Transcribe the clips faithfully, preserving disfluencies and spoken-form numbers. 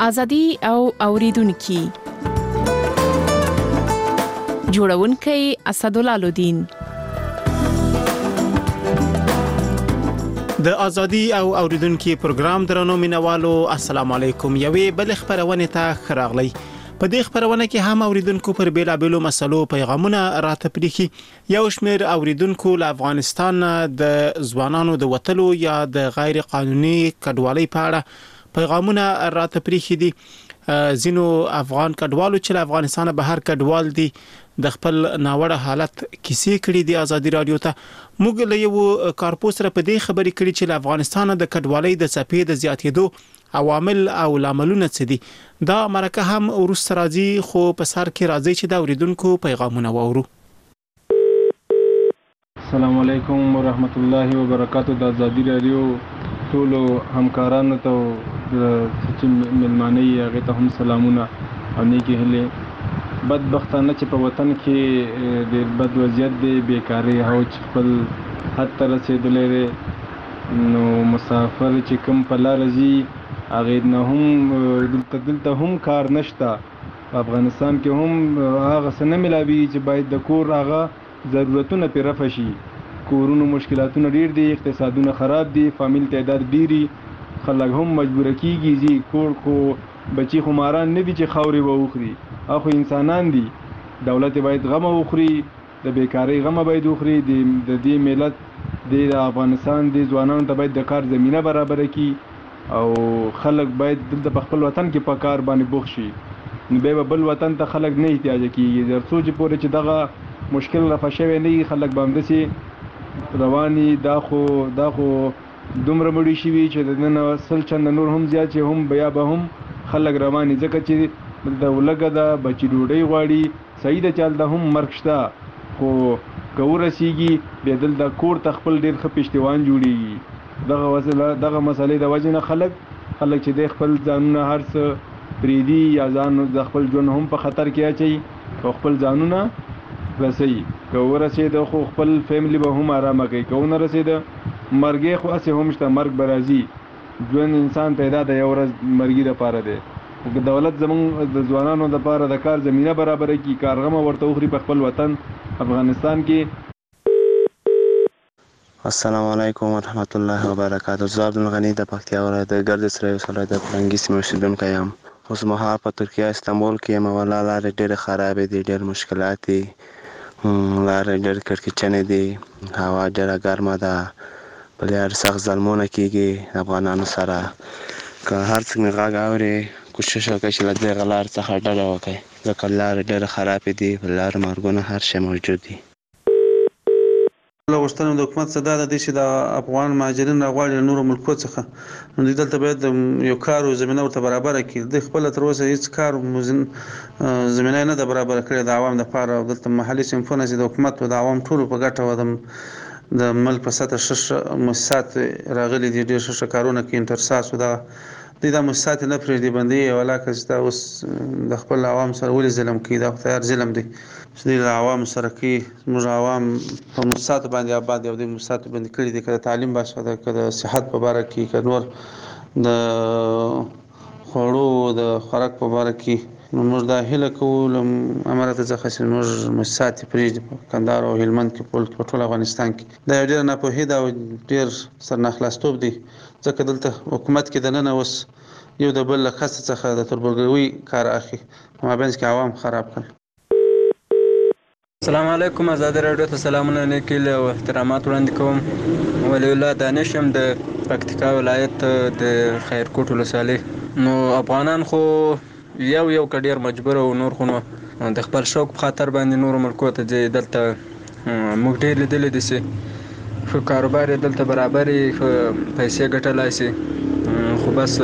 ازادي او اوریدونکو جوړونکي اسدالله الدین. د ازادي او اوریدونکو پروګرام درنو مینوالو السلام علیکم. یوې بل خبرونه ته خراغلی. په دې خبرونه کې هم اوریدونکو پر بیلابېلو مسلو پیغامونه راته پریخي. یو شمېر اوریدونکو له افغانستان د ځوانانو د وټلو یا د غیر قانوني کډوالۍ په اړه پیغامونه راته پریخي دي. زینو افغان کډوالو چې له افغانستان بهر کډوال دي د خپل ناوړه حالت کیسې کړې دي ازادي رادیو ته. موږ له یو کارپوس سره په دې خبرې کړې چې له افغانستان د کډوالۍ د څپې د زیاتېدو عوامل او لاملونه څه دي. دا مرکه هم ورسره راځي خو په سر کې راځي چې دا اوریدونکو پیغامونه واورو. السلام علیکم ورحمت الله وبرکاتہ. د ازادي رادیو ټول همکارانو ته چې ملمانه یې هغه ته هم سلامونه او نیکی هیله. بدبختانه چې په وطن کې د بد وضعیت دی، بیکاری او چې خپل حد ته رسیدلې دی، نو مسافر چې کوم په لار ځي هغه نه هم دلته دلته هم کار نشته. په افغانستان کې هم هغه څه نه ملاوي چې باید د کور هغه ضرورتونه پرې رفع شي. کورونو مشکلاتونه ډیر دي، اقتصادونه خراب دي، فامیل تعداد ډیری، خلک هم مجبور کیږي چې کور کو بچي خو ماران نه دي چې خاوري و وخوري، اخو انسانان دي. دولت باید غم وخوري، د بیکاری غم باید وخوري. د دې ملت د افغانستان د ځوانانو ته باید د کار زمينه برابر کړي او خلک باید دلته په خپل وطن کې په کار باندې بوخ شي. نو به بل وطن ته خلک نه احتیاج کیږي. ترڅو چې پورې چې دغه مشکل رفع شوی نه خلک به همدسي رواني. دا خو دا خو دومره مړي شي چې د نن سل چند نور هم زیات چې هم بیا به هم خلک رواني، ځکه چې د ولګه د بچی ډوډۍ غواړي. صحیح ده چې د هم مرګ شته، خو کور رسیږي به دل د کور تخپل ډیر ښه پښتوان جوړیږي. دغه وسله دغه مسلې د وجه نه خلک خلک چې د خپل ځانونه هر څه پریدي یا ځان د خپل ژوند هم په خطر کې اچي او خپل ځانونه رسي. کور رسید خو خپل فیملی به هم آرامه کوي، کور نه رسید مرګ خو اسه هم شته، مرګ برازي. ژوند انسان پیدا د یو ورځ مرګي لپاره دی. دولت زمون د ځوانانو لپاره د کار زمينه برابر کی، کارغمه ورته وخري په خپل وطن افغانستان کې. السلام علیکم ورحمت الله وبرکاتہ. زه عبدالغنی د پکتیا ولایت د ګرد سره وسله د فرنګي سیمې اوسیدونکی یم. اوس مهال په ترکیه استانبول کې یم. ولا لارې ډېرې خرابې دي، ډېر مشکلات دي، لارې ډېر کړکېچنې دي، هوا ډېره ګرمه ده، په لار سخت ظلمونه کېږي افغانانو سره. که هر څه مې غږ اوري کوشش وکړئ چې له دغه لار څخه ډډه وکړئ، ځکه لارې ډېرې خرابې دي، په لار مرګونه هر شی موجود دي. له غوښتنې د حکومت څخه دا ده چې د افغان مهاجرین راغواړي له نورو ملکو څخه، نو دوی دلته باید یو کار او زمینه ورته برابره کړي. دوی خپله تر اوسه هېڅ کار زمینه نه ده برابره کړې د عوام دپاره. او دلته محلي صنفونه چې د حکومت او د عوام ټولو په ګټه وه، د ملک په سطح ښه مؤسسات راغلي دي، ډېر ښه ښه کارونه کوي. انترساس دا دوی دا مؤسسات نه پرېږدي، بندوي یې. ولاکه چې دا اوس د خپل عوام سره ولې ظلم کوي؟ دا خو تیار ظلم دی چې دوی له عوامو سره کوي. زموږ عوام په مؤسساتو باندې آباد دي او دوی مؤسساتو باندې کړي دي، که د تعلیم باسه ده، که د صحت په باره کې، که نور د خوړو د خوراک په باره کې. نو موږ دا هیله کوو له اماراتو څخه چې موږ مؤسسات یې پرېږدي په کندهار او هلمند کې، په ټول افغانستان کې. دا یو ډېره ناپوهي ده او ډېر سرناخلاصتوب دی، ځکه دلته حکومت کې دننه اوس یو د بل له کسه څخه د تربورګلوۍ کار اخلي، په مابینځ کې عوام خراب کړل. السلام علیکم. ازادي رادیو ته سلامونه نیکي او احترامات وړاندې کوم. ولی الله دانش یم د پکتیکا ولایت د خیرکوټ ولسوالۍ. نو افغانان خو یو یو کډیر مجبور او نور خو نو د خپل شوق په خاطر باندې نور ملکو ته ځي. دلته موږ ډېر لیدلي دي چې ښه کاروبار یې دلته برابر یې، ښه پیسې ګټلی شي، خو بس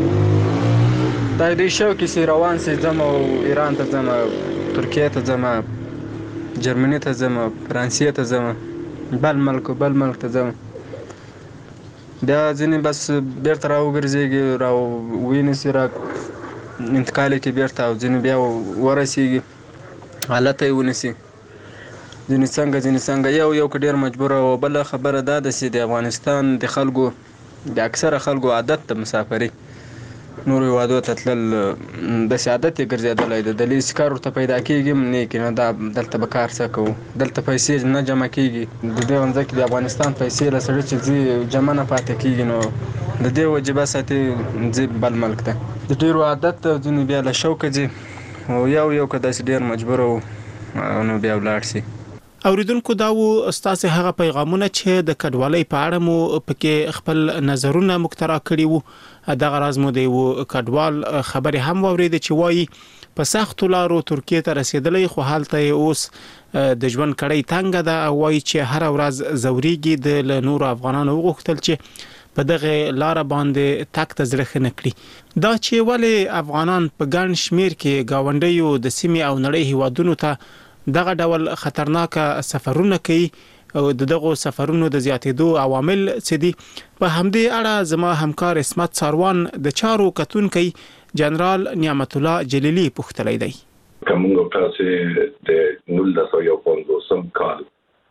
دا دوی شوق یې چې روان سي، ځم او ایران ته ځم، ترکیې ته ځم، جرمني ته ځم، فرانسې ته ځم، بل ملک بل ملک ته ځم. بیا ځینې بس بیرته راوګرځېږي، راوینیسي، را انتقال یې کړي بیرته، او ځینې بیا ورسېږي هلته یې ونیسي. ځینې څنګه ځینې څنګه یو یو که ډېر مجبوره. او بله خبره دا ده چې د افغانستان د خلکو د اکثره خلکو عادت د مسافري، نورو هیوادو ته تلل داسې عادت یې ګرځېدلی دی. د لیسې کار ورته پیدا کېږي هم نه کېږي، دا دلته به کار څه کوو، دلته پیسې نه جمع کېږي. د دې ځمکې د افغانستان پیسې له سړي چې ځي جمع نه پاتې کېږي، نو د دې وجې بس اتې ځي بل ملک ته. د ډېرو عادت ځینې بیا له شوقه ځي او یو یو که داسې ډېر مجبور وو نو بیا ولاړ شي. اوریدونکو دا و ستاسو هغه پیغامونه چې د کډوالۍ په اړه مو پکې خپل نظرونه مخترع کړي وو. دا غراز مو دی و کډوال خبرې هم وورید چې وایي په سخت لارو ترکیه ته رسیدلې، خو حالت اوس د ژوند کړي تنګ ده او وایي چې هر ورځ زوريږي. د نور افغانانو وغوښتل چې په دغه لار باندې تک تزرخ نکړي. دا چې ولې افغانان په ګڼ شمیر کې گاونډیو د سیمې او نړۍ هیوادونو ته دغه ډول خطرناک سفرونه کوي او دغه سفرونو د زیاتېدو عوامل څه دي، په همدې اړه زما همکار اسمت ساروان د چارو کتونکي جنرال نعمت الله جلیلی پوښتلی دی. کومه تاسو د نولس سوه پنځوسم کال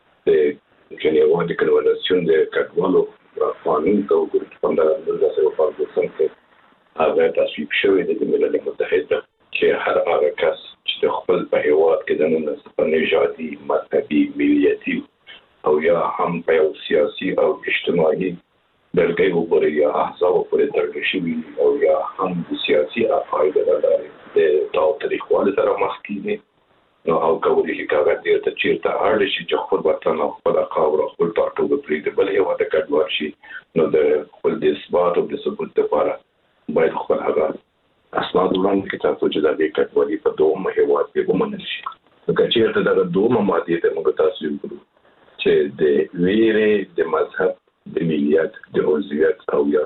د جنیوا د کنوانسیون د کډوالو قانون ته وګورئ، په نولس سوه پنځوسم کې هغه تصویب شوی د ملل متحد چې هر هغه کس چې د خپل په هیواد کې د نن نژادي، مذهبي، ملیتي او یا هم په یو سیاسي او اجتماعي بلګۍ وګوري یا احزاب پورې تړل شوي او یا هم د سیاسي عقایدو له لارې د تاوتریخوالي سره مخ کېږي، نو او کولی شي هغه دې ته چیرته اړ شي چې خپل وطن او خپل خاوره او خپل ټاټوبه پرېږدي بل هیواد ته کډوال شي، نو د خپل د اثبات او د ثبوت لپاره باید خپل هغه اسناد وړاندې کړي ترڅو چې د دې کډوالۍ په دوه هیواد کې ومنل شي. که چیرته دغه دوه مادې ته موږ تاسو وګورو چې د ویرې، د مذهب، د ملیت، د عضویت او یا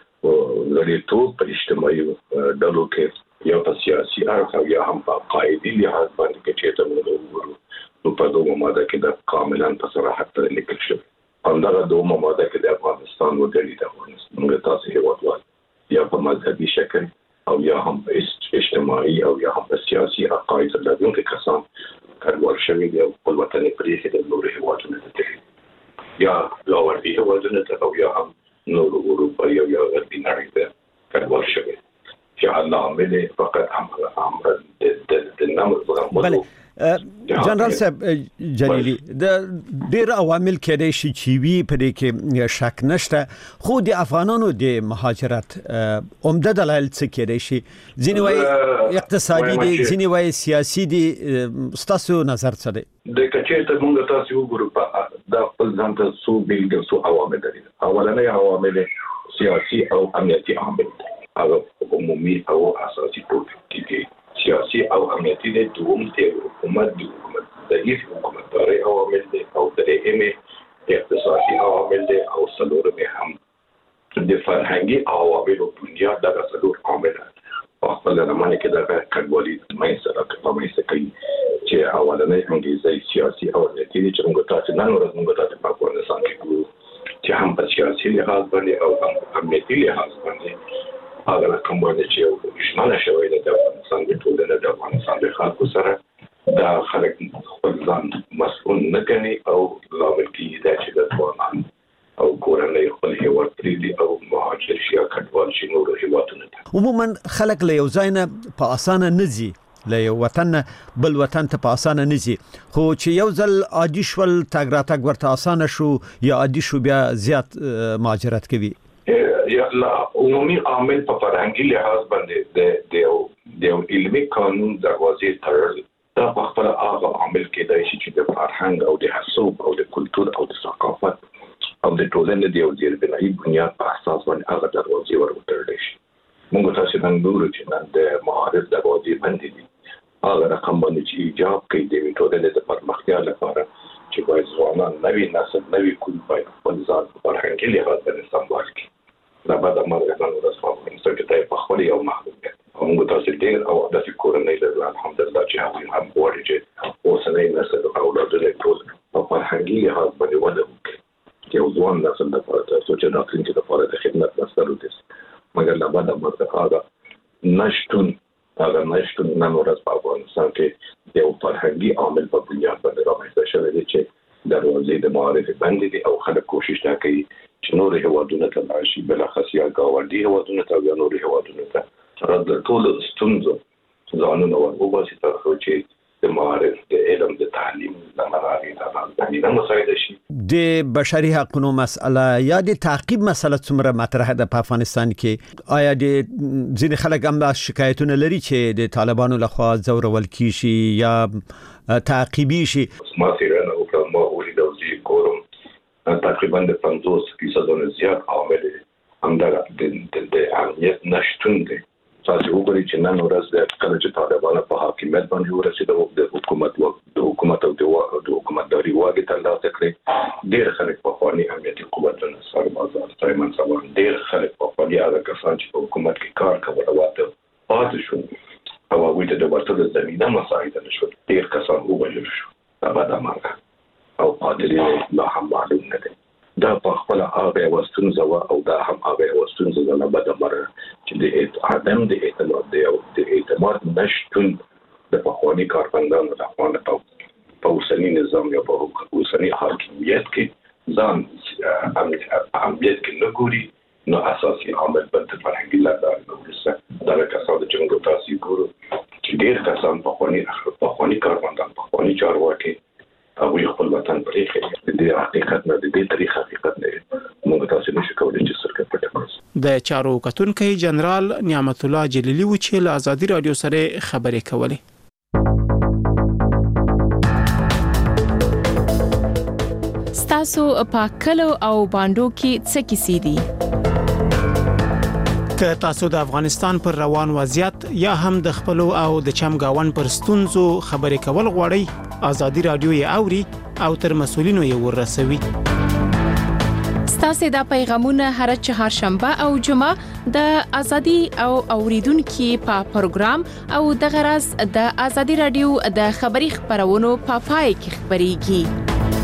غړیتوب په اجتماعي ډلو کې یا په سیاسي اړخ او یا هم په عقایدي لحاظ باندې کې چیرته موږ وګورو نو په دوه ماده کې د کاملا په صراحت سره لیکل شوی. همدغه دوه ماده کې د افغانستان وګړي د افغانستان موږ تاسو هیوادوال یا په مذهبي شکل او یا هم اجتماعي او یا هم سیاسي عقاید لرونکي کسان کډوال شوي دي او خپل وطن یې پرېښی د نورو هیوادونو ته تللي یا لاوړدي هیوادونو ته او یا هم نورو اروپایي او یا غربي نړۍ ته کډوال شوي چې حل عامل فقط هم د نامه بله جنرال صاحب جلیلی د ډیر عوامل کېدای شي چې وی په دې کې شک نشته، خو د افغانانو د مهاجرت عمده دلایل څه کېدای شي؟ ځینې وایي اقتصادي دي، ځینې وایي سیاسي دي، ستاسو نظر څه دی؟ د کچې ته موږ تاسو وګورو په د خپل ځان ته څو بیلګې څو عوامل دي. اولنۍ عوامل سیاسي او امنیتي عوامل دي، هغه عمومي او اساسي ټول دي. سیاسي او امنیتي د دوم د حکومت د حکومت د هیڅ حکومتداري عوامل دي او درېیمه اقتصادي عوامل دي او څلورمه هم د فرهنګي عوامل او بنیاد دغه څلور عوامل په خپل زمانه کې د کډوالۍ مې سره کومه څه کوي چې اولنې انګلیسي سیاسي او امنیتي چې موږ تاسو نن ورځ موږ تاسو په افغانستان کې کوو چې هم په سیاسي لحاظ باندې او هم امنیتي لحاظ باندې هغه کوم باندې چې شمال شوی د افغانستان د ټولنې د افغانستان د خلکو سره دا خلک خپل ځان مسؤل نه کوي او لامل کېږي دا چې د افغانان او کورنۍ خپل هیواد پرېږدي او مهاجر شي یا کډوال شي نورو هیوادونو ته. عموما خلک له یو ځای نه په اسانه نه ځي، له یو وطن بل وطن ته په اسانه نه ځي، خو چې یو ځل عادي شول تګ راتګ ورته اسانه شو یا عادي شو بیا زیات مهاجرت کوي. یا لا عمومي عامل په فرهنګي لحاظ باندې د د علمي قانون دروازې تړل دا په خپل هغه عامل کېدای شي چې د فرهنګ او د حسوب او د کلتور او د ثقافت او د ټولنې د یو ځیربنایي بنیاد په اساس باندې هغه دروازې ورتړل شي. موږ تاسو نن ګورو چې نن د معارف دروازې بندې دي، هغه رقم باندې چې ایجاب کوي د ټولنې د پرمختیا لپاره چې باید ځوانان نوي نسل نوي کول باید خپل ځان په فرهنګي لحاظ باندې سمبال کړي. دا به د مرګ نن ورځ په څنګه په خپل یو محدودیت موږ تاسو ډېر او د کورنۍ له الحمدلله چې هغه هم غواړي چې اوسنۍ نسل او اولادونه ټول په فرهنګي لحاظ باندې وده وکړي، یو ځوان نسل د پاره تاسو چې د راتلونکي لپاره د خدمت مسؤل دي، مګر لا بعد مرګ هغه نشټون هغه نشټون نن ورځ په افغانستان کې د یو فرهنګي عامل په بنیاد باندې رامنځته شوی دی چې دروازې د معارف بندې دي او خلک کوشش کوي چې نور هیواد هیوادونو ته راشي بلخص یا ګاونډي هیوادونو ته یا نور هیوادونو ته را د ټول ستونزو ځانونه ورغوباسي تر څو چې د معارف د علم د تعلیم د منابع د تعلیم مسایل شي. د بشري حقوقو مسأله یا د تعقیب مسله څومره مطرح ده په افغانستان کې؟ آیا د ځینې خلک هم شکایتونه لري چې د طالبانو لخوا ځورول کیږي یا تعقیبي شي؟ ما سیرانه او ما ولید او زی کورم تقریبا د پنځوس فیصد نه زیات عامل همدغه د امنیت نشتون دی. تاسو وګورئ چې نن ورځ د کله چې طالبان په حاکمیت باندې ورسېدل د حکومت د حکومت او د حکومتداري واګي ترلاسه کړې ډېر خلک په خواني امنیتي قوتونو سربازان سایمن سامان ډېر خلک په خواني هغه کسان چې په حکومت کې کار کول واته پاتې شو او هغوی ته د ورته زمینه مساعده نشو. ډېر کسان ووژل شو دا بعد امر او قادرین لا هم معلوم نه دي. دا په خپل هغه وستونزه او دا هم هغه وستونزه نه بعد امر چې د عدم د اعتماد دی او د اعتماد نشټون د پخواني کارمندانو د خپل په اوسنی نظام یا په اوسنی حاکمیت کې ځان امنیت کې نه ګوري نو اساسي عامل بد فرهنګي لاره ورسره دا کسان د جنګ تاسو ګورو چې ډېر کسان پخواني پخواني کارمندان پخواني چارواکي او یو خپل وطن پرېږي د حقیقت نه د دې تاریخ حقیقت نه موږ تاسو نشو کولای چې سرکټ پټ کړو. د چارو کتونکو جنرال نعمت الله جلیلی و چې له ازادي رادیو سره خبرې کولې. ستاسو په کلو او باندو کې څه کیسې دي؟ که تاسو د افغانستان پر روان وضعیت یا هم د خپل او د چمګاون پر ستونزو خبرې کول غواړئ ازادي رادیو یې اوري او تر مسولینو یې ورسوي. ستاسو د پیغامونه هر چهارشنبه او جمعه د ازادي او اوریدونکو په پروګرام او د غرض د ازادي رادیو د خبري خبرونو په پای کې خبريږي.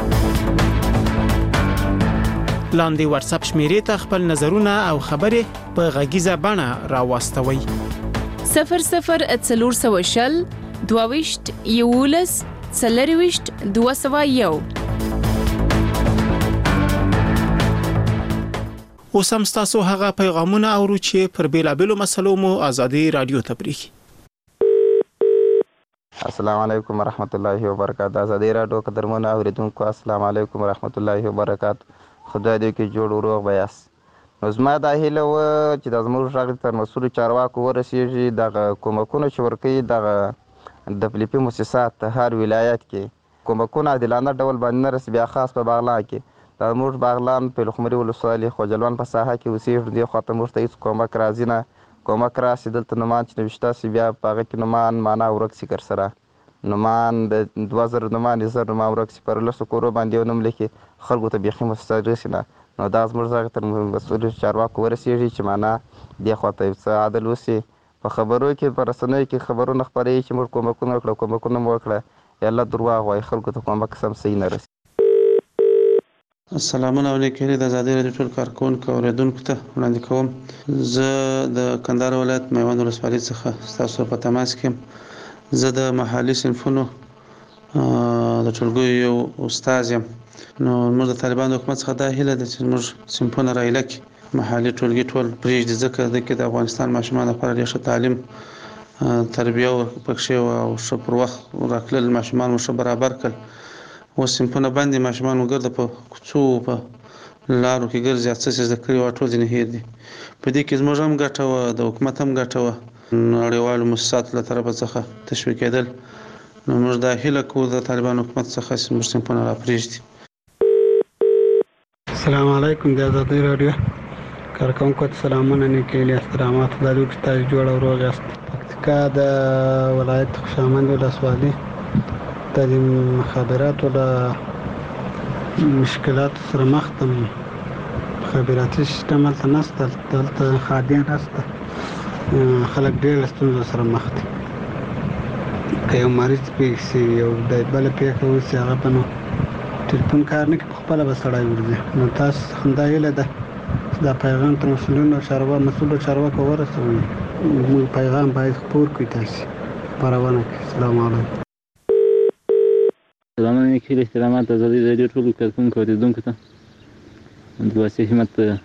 لاندې واتس اپ شمیرې ته خپل نظرونه او خبرې په غږیزه بڼه راوستوي. صفر صفر څلور سوه شل دوهويشت یولس څلرويشت دوه سوه یو. اوس هم تاسو هغه پیغامونه اورو چې پر بیلابېلو مسلو مو ازادي رادیو ته پریږي. السلام علیکم ورحمت الله وبرکاته. ازادي رادیو قدرمن اوریدونکو السلام علیکم ورحمت الله وبرکاته. خدای دې کې جوړ وروغ بیاس. نو زما دا هیله و چې د زموږ غږ تر مسؤل چارواکو ورسیږي دغه کومکونه چې ورکوي دغه د فلیپي مؤسسات هر ولایت کې کومکونه عادلانه ډول باندې نه رسي. بیا خاص په باغلان کې د زموږ باغلان په لخمري ولسوالي خوجلوان په ساحه کې اوسېږي. دې خواته موږ ته هېڅ کومک راځي نه. کومک راسي دلته نومان چې نوشته سي بیا په هغه کې نومان معنا ورک سي کر سره نومان د دوه زره نومان زر نومان ورک سي پر لسو کورو باندې یو نوم لیکي خلکو ته بیخي مستحق رسي نه. نو دا زموږ غږ تر مسؤل چارواکو ورسېږي چې معنا دې خواته څه عدل وسي. په خبرو کې په رسنیو کې خبرونه خپروي چې موږ کومکونه وکړو کومکونه مو وکړه یا الله درواغ وایي خلکو ته کومک سم صحیح نه رسي. السلامونه علیکم د ازادي رادیو ټول کارکونکو او اوریدونکو ته وړاندې کوم. زه د کندهار ولایت میوند ولسوالۍ څخه تاسو په تماس کې. زه د محلي صنفونو د ټولګیو یو استاد یم. نو موږ د طالبانو حکومت څخه دا هیله ده چې موږ صنفونه رایله کړي محلي ټولګي ټول پرېږدي ځکه د کې د افغانستان ماشومان لپاره ډېر ښه تعلیم تربیه پکښې او ښه پر وخت راکړل ماشومان مو ښه برابر کړل. اوس صنفونه بند دي ماشومان مو ګرده په کوڅو په لارو کې ګرځي څه څه زده کړي وه ټول ځینې هېر دي. په دې کې زموږ هم ګټه وه د حکومت هم ګټه وه نړیوالو مؤسساتو له طرفه څخه تشویقېدل. نو موږ دا هیله کوو د طالبانو حکومت څخه چې موږ صنفونه راپرېږدي. السلام علیکم د ازادي رادیو کارکونکو ته سلامونه نیکې احترامات د دوی ته جوړ او روغ یاست. پکتیکا د ولایت خوشامند ولسوالۍ د مخابراتو د مشکلات سره مخ ته مخابراتي سیستم هلته نشته دلته خادیان نشته خلک ډېر ستونزو سره مخ دي. که یو مریض پېښ شي یو د بله پېښه وشي هغه به نو ټلیفون کار نه کوي په خپله به سړی ورځي. نو تاسو همدا هیله ده چې دا پیغام تر مسؤلینو چاروا مسؤلو چارواکو ورسوئ. موږ پیغام باید خپور کړئ تاسې خپرونه کړئ. السلام علیکم. سلامونه نیکې احترامات ازادي رادیو ټولو کارکونکو او اوریدونکو ته د واسع همت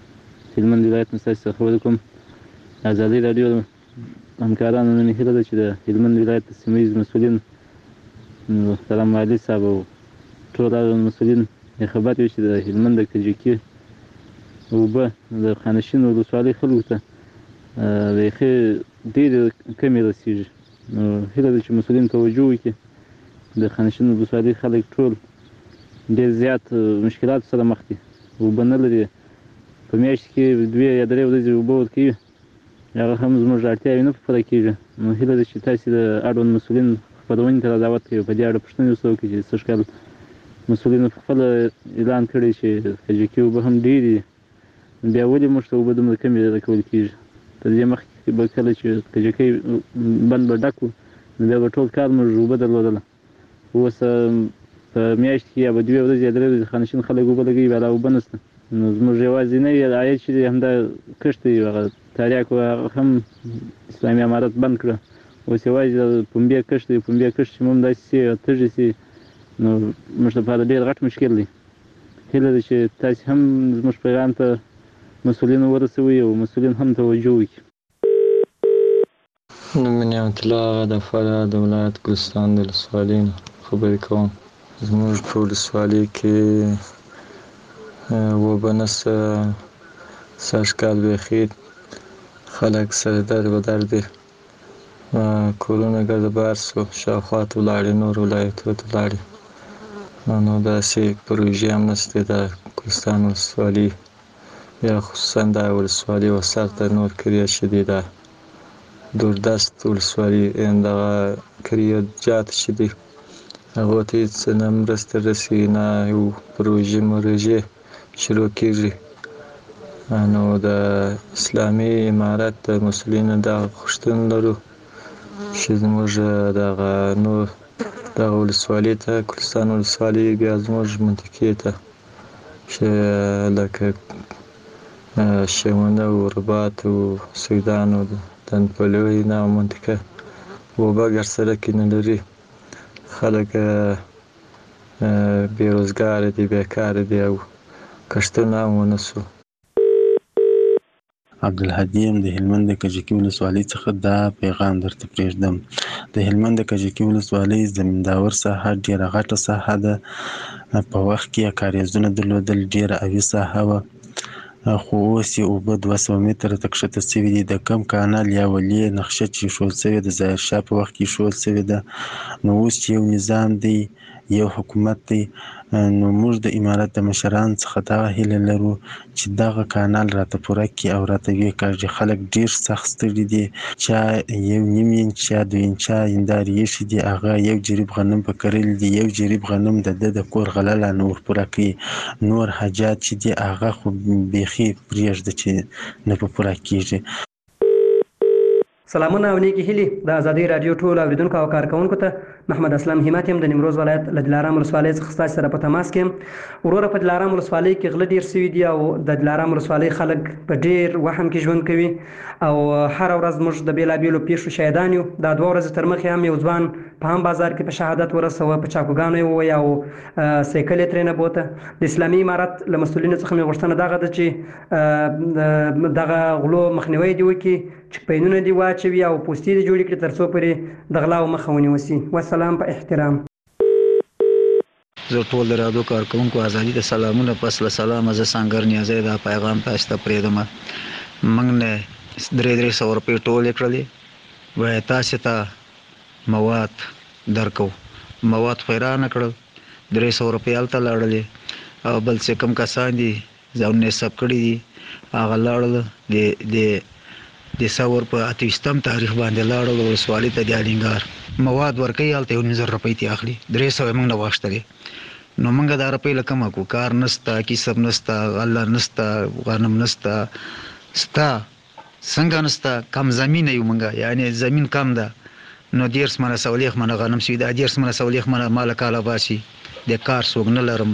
هلمند ولایت نه ستاسو خبرې کوم. ازادي راډیو همکارانو نن هیله ده چې د هلمند ولایت د سیمه ییز مسؤلین محترم والي صاحب او ټول هغه مسؤلین خبر وي چې د هلمند د کجکي اوبه د خانشین ولسوالۍ خلکو ته بیخي ډېرې کمې رسېږي. نو هیله ده چې مسؤلین توجه وکړي. د خانشین ولسوالۍ خلک ټول ډېر زیات مشکلاتو سره مخ دي. اوبه نه لري، په میاشت کې دوې یا درې ورځې اوبه ورکوي، هغه هم زموږ اړتیاوې نه پوره کېږي. نو هیله ده چې تاسې د اړوند مسؤلین خپرونې ته را دعوت کوي، په دې اړه پوښتنې ورسره وکړي چې سږ کال مسؤلینو پخپله اعلان کړی چې کجکي اوبه هم ډېرې دي، بیا ولې موږ ته اوبه دومره کمې راکول کېږي؟ تر دې مخکې به کله چې کجکي بند به ډک وو نو بیا به ټول کال موږ اوبه درلودله. اوس په میاشت کې یا به دوې ورځې یا درې ورځې خانشین خلک اوبه لګوي، بیا لا اوبه نشته. نو زموږ یوازینی عاید چې دی همدا کښت دی، هغه تریاک هغه هم اسلامي امارت بند کړه. اوس یوازې د پنبې کښت دی. پنبې کښت چې موږ داسې سي او تږي سي نو موږ لپاره ډېر غټ مشکل دی. هیله ده چې تاسې هم زموږ پیغام ته مسؤلینو ورسوئ او مسؤلین هم توجه وکړي. نوم مې نعمت الله د فراه د ولایت ګلستان د ولسوالۍ نه خبرې کوم. زموږ په ولسوالۍ کې اوبه نشته. سږ کال بیخي خلک سره در بدر دي. کورونه ګرد بار سو، شاوخوا ته ولاړې، نور ولایتونو ته ولاړې. نو داسې پروژې هم نشته د ګلستان ولسوالۍ یا خصوصا دا ولسوالۍ وسط ته نور کریه چې دي، دا دوردست ولسوالۍ دغه کریه جات چې دي هغو ته هېڅ نه مرسته رسي، نه یو پروژې مرژې شروع کېږي. نو د اسلامي امارت د مسؤلینو دغه غوښتنه لرو چې زموږ دغه نور دغه ولسوالۍ ته ګلستان ولسوالۍ بیا زموږ منطقې ته چې لکه شمونه او رباط او سیدان او دنپلوی نه منطقه اوبه ګر سړک نه لري. خلک بېروزګاره دي، بیکاره دي او کښتونه هم ونه سو. عبدالهادي یم د هلمند د کجکي ولسوالۍ څخه دا پیغام درته پرېږدم. د هلمند د کجکي ولسوالۍ زمینداور ساحه ډېره غټه ساحه ده. په وخت کې یې کاریزونه درلودل، ډېره اوي ساحه وه، خو اوس یې اوبه دوه سوه متره ته کښته سوي دي. د کم کانال یا ولې نقشه چې ایښودل سوې ده، ظاهرشاه په وخت کې ایښودل سوې ده. نو اوس چې یو نظام دی، یو حکومت دی، نو موږ د امارت د مشرانو څخه دغه هیله لرو چې دغه کانال راته پوره کړي او راته ویې کاږي. خلک ډېر سخت ستړي دي. چا یو نیم انچ یا دوه انچه هندارې ایښي دي، هغه یو جریب غنم په کرلي دي. یو جریب غنم د ده د کور غله لا نه ورپوره کوي. نور حاجات چې دي هغه خو بیخي پرېږده چې نه په پوره کېږي. سلامونه او نیکې هیلې د ازادۍ راډیو ټولو اورېدونکو او کارکوونکو ته. محمد اسلام همت یم د نیمروز ولایت له دلارام ولسوالۍ څخه ستاسو سره په تماس کې یم. وروره په دلارام ولسوالۍ کې غله ډېر سوي دي او د دلارام ولسوالۍ خلک په ډېر وهم کې ژوند کوي او هره ورځ موږ د بېلابېلو پیښو شاهدان یو. دا دوه ورځې تر مخکې هم یو ځوان په هم بازار کې په شهادت ورسوه، په چاقوګانو یې وویه او سایکل یې ترېنه بوته. د اسلامي امارت له مسؤلینو څخه مې غوښتنه دغه ده چې دغه غلو مخنیوی دې وکړي، چکپینونه دې واچوي او پوستې دې جوړې کړي تر څو پورې د غلاو مخه ونیول سي. والسلام په احترام. زه ټول د راډیو کارکوونکو ازادي ته سلامونه. پس له سلامه زه سنګر نیازی دا پیغام تاسو ته پرېږدم. موږ نه درې درې سوه روپۍ ټولې کړلې، وایي تاسې ته مواد درکو. مواد خو یې رانه کړل، درې سوه روپۍ هلته لاړلې او بل چې کوم کسان دي ځانونه یې ثبت کړي دي هغه لاړل د د ثور په اته ویشتم تاریخ باندې لاړل ولسوالۍ ته د الینګار. مواد ورکوي هلته یو نیم زر روپۍ ترې اخلي، درې سوه یې موږ نه واخیستلې. نو موږ دا روپۍ له کومه کړو؟ کار نشته، کسب نشته، غله نشته، غنم نشته، ستا څنګه نشته؟ کم زمینه یو موږ، یعنې زمین کم ده. نو دیرس منه سولیخ منه غنم سوي، دا دیرس منه سولیخ منه ماله کاله باسي، د کار څوک نه لرم.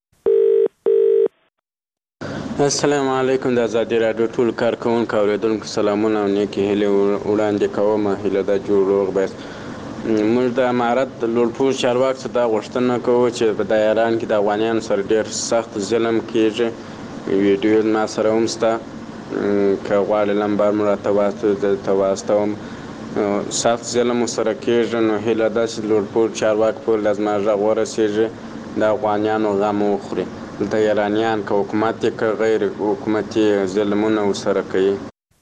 السلام علیکم. د ازادي راډیو ټول کارکوونکو اورېدونکو سلامونه او نیکې هیلې وړاندې کوم. هیله ده جوړ روغ باید. موږ د امارت د لوړپوړ چارواکو څخه دا غوښتنه کوو چې په دا ایران کې د افغانیانو سره ډېر سخت ظلم کېږي. ویډیو ما سره هم شته، که غواړي لمبر مو راته واستوي درته واستوم. سخت ظلم ورسره کېږي، نو هیله ده چې لوړپوړ چارواکي پورې له زما غږ ورسېږي، د افغانیانو غم وخوري. دلته ایرانیان که حکومت یې که غیر حکومتي ظلمونه ورسره کوي.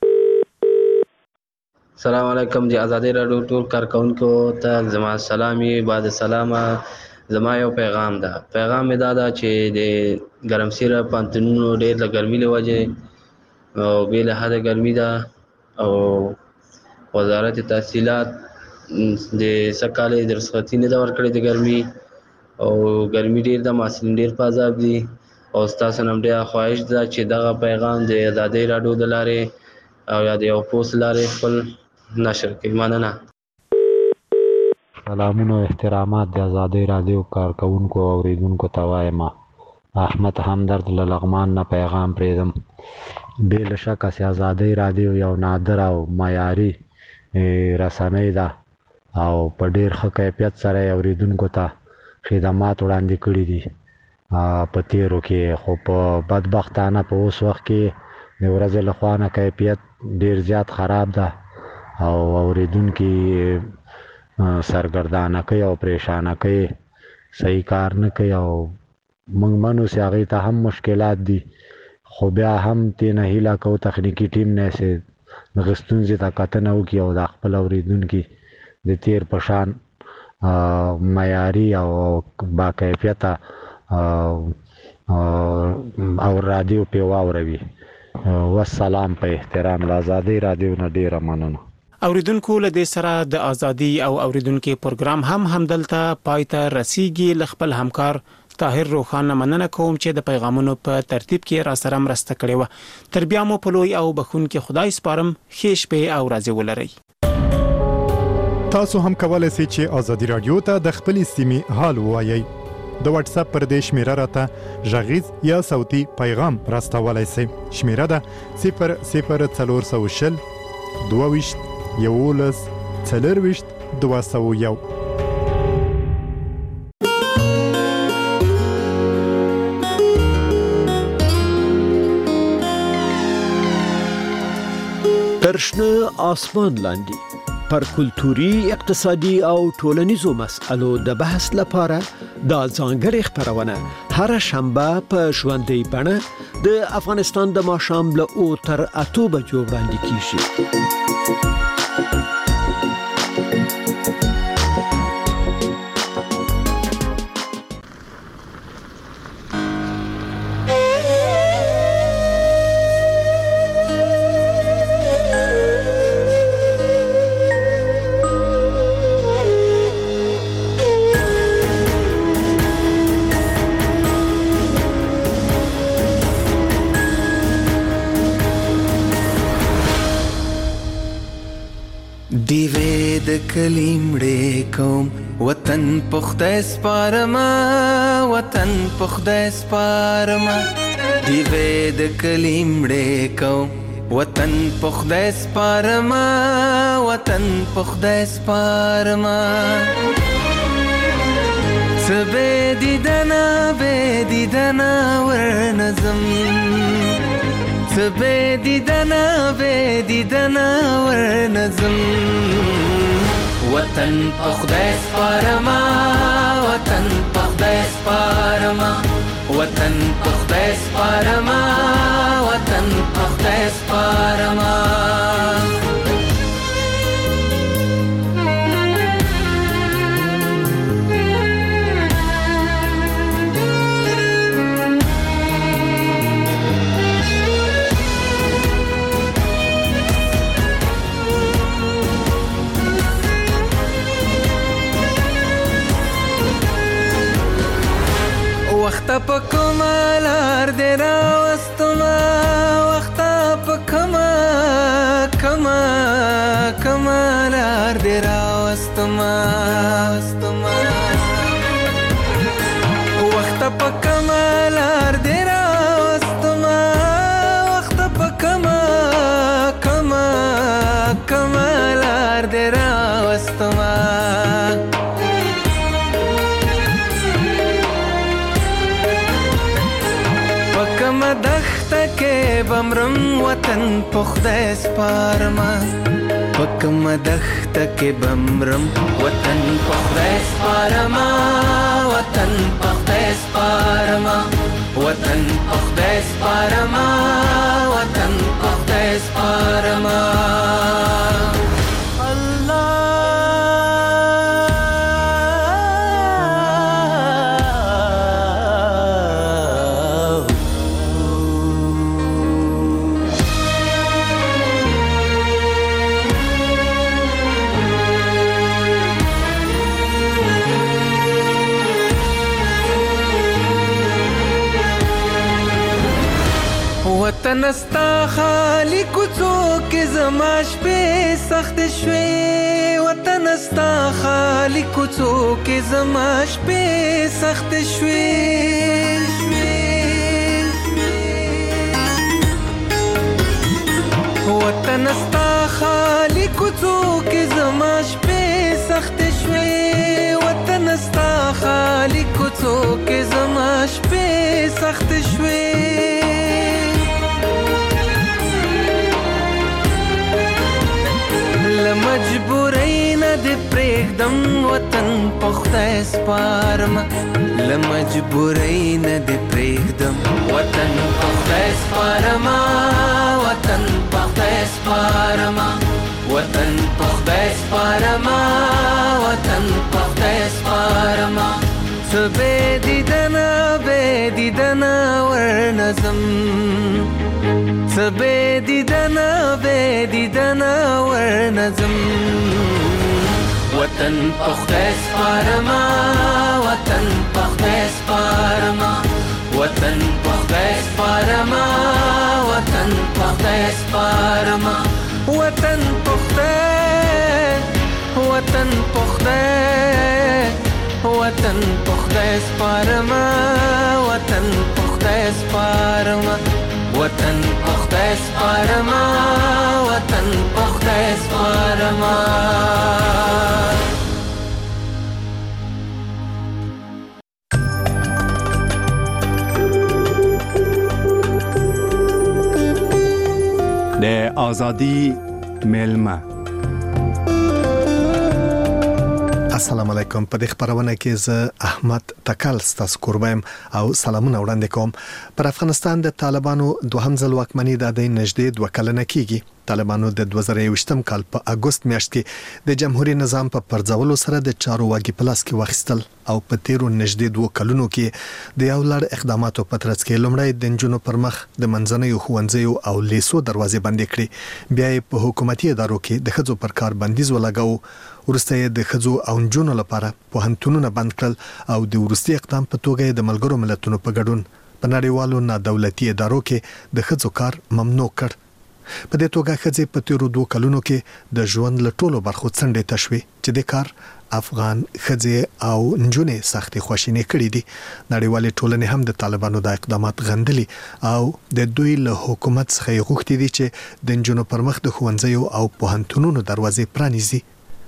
السلام علیکم. د ازادۍ راډیو ټول کارکونکو ته زما سلامي. بعد سلامه زما یو پیغام ده. پیغام مې دا ده چې د ګرمسیره پوهنتونونو ډېر له ګرمۍ له وجې او بې له حده ګرمي ده او وزارت تحصیلات د سږ کال یې د رخصتي نه ده ورکړې د ګرمي او ګرمي ډېر ده، محصلین ډېر په عذاب دي او ستاسو نه هم ډېره خواهش ده چې دغه پیغام د ازادۍ راډیو د لارې او یا د یو پوسټ لارې خپل نشر کړي. مننه. سلامونه او احترامات د ازادۍ راډیو کارکونکو او اوریدونکو ته وایم. احمد همدرد له لغمان نه پیغام پرېږدم. بې له شکه چې ازادۍ راډیو یو نادر او معیاري رسنۍ ده او په ډېر ښه کیفیت سره یې اوریدونکو ته خدمات وړاندې کړي دي په تیرو کې، خو په بدبختانه په اوس وخت کې د ورځې له خوا نه کیفیت ډېر زیات خراب ده او اوریدونکي سرګردانه کوي او پریشانه کوي، صحیح کار نه کوي او موږ منو چې هغوی ته هم مشکلات دي، خو بیا هم ترې نه هیله کوو تخنیکي ټیم نه چې دغه ستونزې ته کتنه وکړي او د خپل اوریدونکي د تیر په شان معیاري او باکیفیته او رادیو پې واوروي. والسلام. په احترام له ازادۍ راډیو نه ډېره مننه. اوریدونکو له دې سره د ازادي او اوریدونکو پروګرام هم همدلته پای ته رسیږي. ل خپل همکار طاهر روخان مننه کوم چې د پیغامونو په ترتیب کې را سره مرسته کړې و. تر بیا مو په لوی او بخونکي خدای سپارم. ښه شپه او ورځې ولرئ. تاسو هم کولای شئ چې ازادي راډیو ته د خپل سیمې حال ووایئ. د واتس اپ پر دې شمیره راته غږیز یا صوتي پیغام راستولای شئ. شمیره ده صفر صفر څلور سوه شل دوه ویشت یولس څلرویشت دوه سوه یو. تر شنه آسمان لاندې پر کلتوري، اقتصادي او ټولنیزو مسألو د بحث لپاره دا ځانګړې خپرونه هر شنبه په ژوندۍ بڼه د افغانستان د ماښام له اوه تر اتو بجو وړاندې کیږي. کلیمړې کوم وطن په خدای سپارما، وطن په خدای سپارما. دیوې د کلیمړې کوم وطن په خدای سپارما، وطن په خدای سپارما. څه به دیدنه به دیدنه ورنظم، څه به دیدنه به دیدنه ورنظم. وطن په خدای سپارما، وطن په خدای سپارما، وطن په خدای سپارما، وطن په خدای سپارما. وخت په کومه لار دې راوستمه، وخت په کومه کومه کومه لار دې راوستمه، وخت په کومه لار دې راوستمه، وخت په کومه کومه کومه لار دې راوستمه. دخته کې به بمرم وطن په خدای سپارما پکم دخته کې بمرم وطن په خدای سپارما وطن په خدای سپارما وطن په خدای سپارما وطن په خدای سپارما وطن استا خالی کوڅو کې زما شپې سخت شوې وطن استا خالی کوڅو کې زما شپې سخت شوې وطن استا خالی کوڅو کې زما شپې سخت شوې وطن استا خالی کوڅو کې زما شپې سخت شوې لمجبورۍ نه دې پرېږدم وطن په خدای سپارمه لمجبورۍ نه دې پرېږدم وطن په خدای سپارمه وطن په خدای سپارمه وطن په خدای سپارمه وطن په خدای سپارمه څه بې دیدنه بې دیدنه ورنځم څه بې دیدنه بې دیدنه ورنځم وطن په خدای سپارمه وطن په خدای سپارمه وطن په خدای سپارمه وطن په خدای سپارمه وطن په خدای وطن په خدای وطن په خدای سپارمه وطن په خدای سپارمه وطن په خدای سپارمه وطن په خدای سپارمه د آزادی میلمه السلام علیکم. په دې خبرونه کې زه احمد تکل ستاسو قربایم او سلامونه وړاندې کوم. پر افغانستان د طالبانو دوهم ځل واکمنۍ د نږدې دوه کلنه کېږي. طالبانو د دوه زره یوویشتم کال په اګوست میاشت کې د جمهوریت نظام په پرځولو سره د چارو واګي پلاس کې واخیستل او په تیرو نږدې دوه کلونو کې د یو لړ اقداماتو په ترڅ کې لومړی د نجونو پر مخ د منځنیو ښوونځیو او لیسو دروازې بندې کړې، بیا په حکومتي ادارو کې د ښځو پر کار بندیز ولګاو، ورسته د ښځو او نجونو لپاره پوهنتونونه بند کړل او د وروستي اقدام په توګه د ملګرو ملتونو په ګډون په نړیوالو نادولتي ادارو کې د ښځو کار ممنوع کړ. په دې توګه ښځې په تیرو دوه کلونو کې د ژوند له ټولو برخو څنډې ته شوې چې د کار افغان ښځې او نجونې سختې خواشینۍ کړې دي. نړیوالې ټولنې هم د طالبانو د اقدامات غندلي او د دوی له حکومت څخه یې غوښتي دي چې د نجونو پر مخ د ښوونځیو او پوهنتونونو دروازې پرانیزي.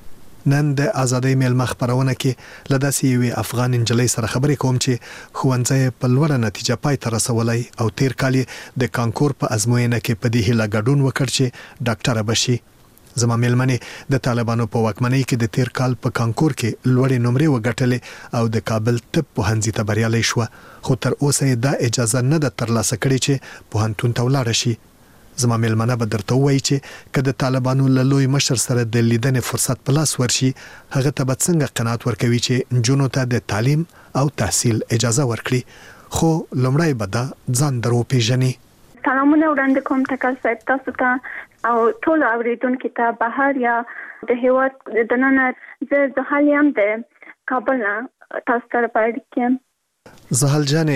نن د آزادۍ میلمه خبرونه کې لداسې یوې افغان انجلۍ سره خبرې کوم چې ښوونځی په لوړه نتیجه پای ته رسولی او تیر کال د کانکور په ازموینه کې په دې هیله ګډون وکړ چې ډاکټره بشي. زما میلمنې د طالبانو په واکمنۍ کې د تیر کال په کانکور کې لوړې نمرې وګټلې او د کابل طب پوهنځي ته بریالۍ شوه، خو تر اوسه یې دا اجازه نه ده ترلاسه کړې چې پوهنتون ته ولاړه شي. زما میلمنه به درته وایي چې که د طالبانو له لوی مشر سره د لیدنې فرصت په لاس ورشي، هغه ته به څنګه قناعت ورکوي چې نجونو ته د تعلیم او تحصیل اجازه ورکړي. خو لومړی به دا ځان در وپېژني. سلامونه وړاندې کوم ټکل صاحب تاسو ته او ټول اوریدونکو ته. بهر یا د هیواد د نن زه زحل یم د کابل نه تاسو ته پاتې یم. زحل جانې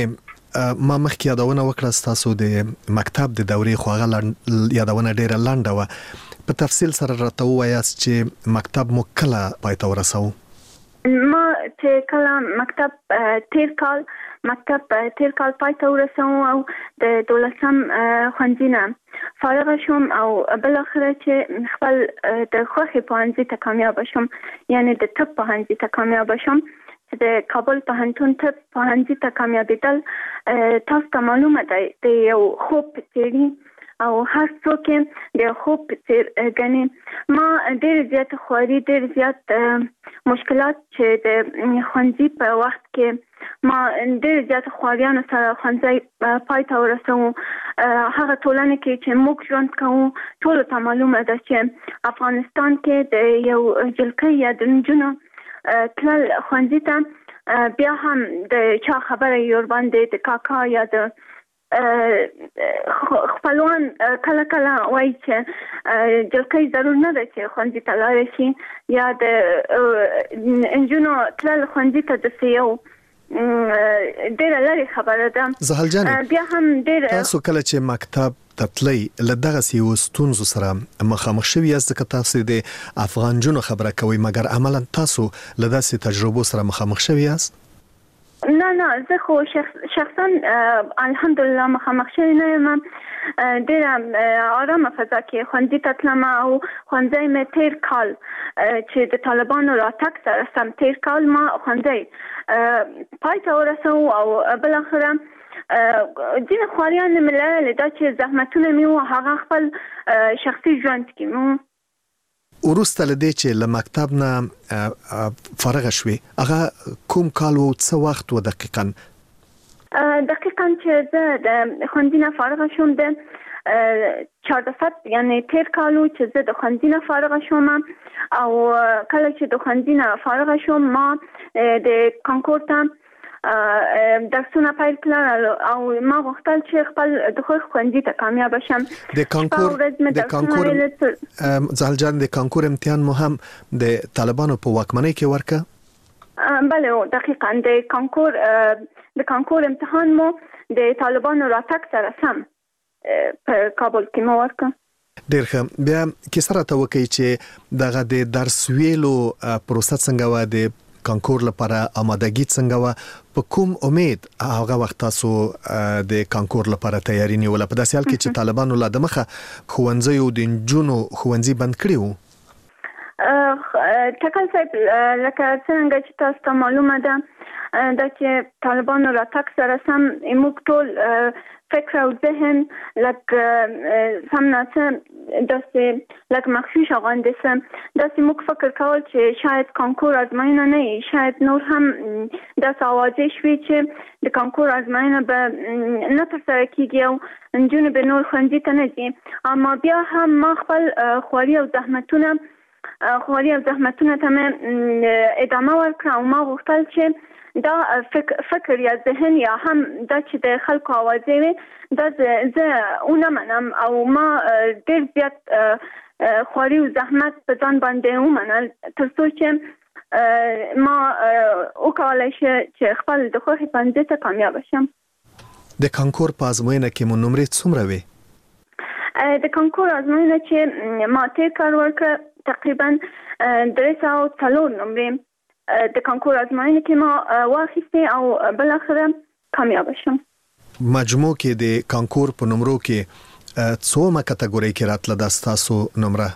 ما مخکې یادونه وکړه ستاسو د مکتب د دورې خو هغه یادونه ډیره لنډه وه. په تفصیل سره راته ووایاست چې مکتب مو کله پای ته ورساوه؟ ما چې کله مکتب تیر کال مکتب تیر کال پای ته ورساوه او د دولسم ښوونځي نه فارغ شوم او بل اخره چې خپل د خوښې پوهنځي ته کامیاب شوم، یعنی د طب پوهنځي ته کامیاب شوم. د کابل پوهنتون طب پوهنځي ته کامیابېدل تاسو ته معلومه ده د یو خوب څېړي او هر څوک د خوب څیر غني. ما ډېر زیات خواري ډېر زیات مشکلات چې د ښوونځي په وخت کې ما ډېر زیات خواریانو سره ښوونځی پای ته ورسوو. هغه ټولنه کې چې موږ ژوند کوو ټولو ته معلومه ده چې افغانستان کې د یو جلکۍ یا د نجونو تلل ښوونځي ته بیا هم د چا خبره یې ورباندې د کاکا یا د خپلوان کله کله وایي چې جلکۍ ضرور نه ده چې ښوونځي ته لاړه شي یا د نجونو تلل ښوونځي ته د یو ډېره لرې خبره ده. زهل جانې بیا هم ډېر تاسو کله چې مکتب ته تلئ له دغسې یو ستونزو سره مخامخ شوي یاست ځکه تاسو د افغان جنو خبره کوئ مګر عملا تاسو له داسې تجربو سره مخامخ شوي یاست؟ نه نه زه خو شخصا الحمدلله مخامخ شوی نه یم. ډېره آرامه فضا کې ښوونځي ته تلم او ښوونځی مې تېر کال چې د طالبانو راتګ سره سم تېر کال ما ښوونځی پای ته ورسوو او بالاخره ځینې خواریان مې لرلې دا چې زحمتونه مې وو هغه خپل شخصي ژوند کې مو وروسته له دې چې له مکتب نه فارغه شوې هغه کوم کال و څه وخت و دقیقاً؟ دقیقاً چې زه د ښوونځي نه فارغه شوم د چهارده سد یعنی تېر کال و چې زه د ښوونځي نه فارغه شوم او کله چې د ښوونځي نه فارغه شوم ما د کانکور ته درسونه پیل کړل او ما غوښتل چې خپل د خوښ ښوونځي ته کامیاب شم. د کانکور د کانکور زهل جان د کانکور امتحان مو هم د طالبانو په واکمنۍ کې ورکه؟ بله دقیقاً د کانکور د کانکور امتحان مو د طالبانو راتګ سره سم په کابل کې مو ورکه. ډېر ښه. بیا کیسه راته وکړئ چې دغه د درس ویلو پروسه څنګه وه، د کانکور لپاره آمادګي څنګه وه، په کوم امید هغه وخت تاسو د کانکور لپاره تیاری نیوله په داسې حال کې چې طالبانو لا دمخه ښوونځیو د نجونو ښوونځي بند کړي وو؟ ټاکل صاحب لکه څنګه چې تاسو ته معلومه ده دا چې طالبانو راتګ سره سم موږ ټول فکر او ذهن لکه سم ناڅه داسې لکه مخشوش غوندې سم داسې موږ فکر کول چې شاید کانکور ازموینه نه وي، شاید نور هم داسې اوازې شوي چې د کانکور ازموینه به نه ترسره کیږي او نجونې به نور ښوونځي ته نه ځي. اما بیا هم ما خپل خواري او زحمتونه خواري او زحمتونه ته مې ادامه ورکړه او ما غوښتل چې دا فکر, فکر یا ذهن یا هم دا چې د خلکو اوازې وي دا زه اونه منم او ما ډېر زیات خواري او زحمت په ځان باندې ومنل تر څو چې ما وکولای شم چې خپل د خوښې ښوونځي ته کامیاب شم. د کانکور په ازموینه کې مو نمرې څومره وې؟ د کانکور ازموینه چې ما تېر کال ورکړه تقریبا درې سوه څلور نمرې د کانکور ازموینه کې ما واخیستې او بالاخره کامیاب شم. مجموع کې د کانکور په نمرو کې څومره کټګوري کې راتله دا ستاسو نمره؟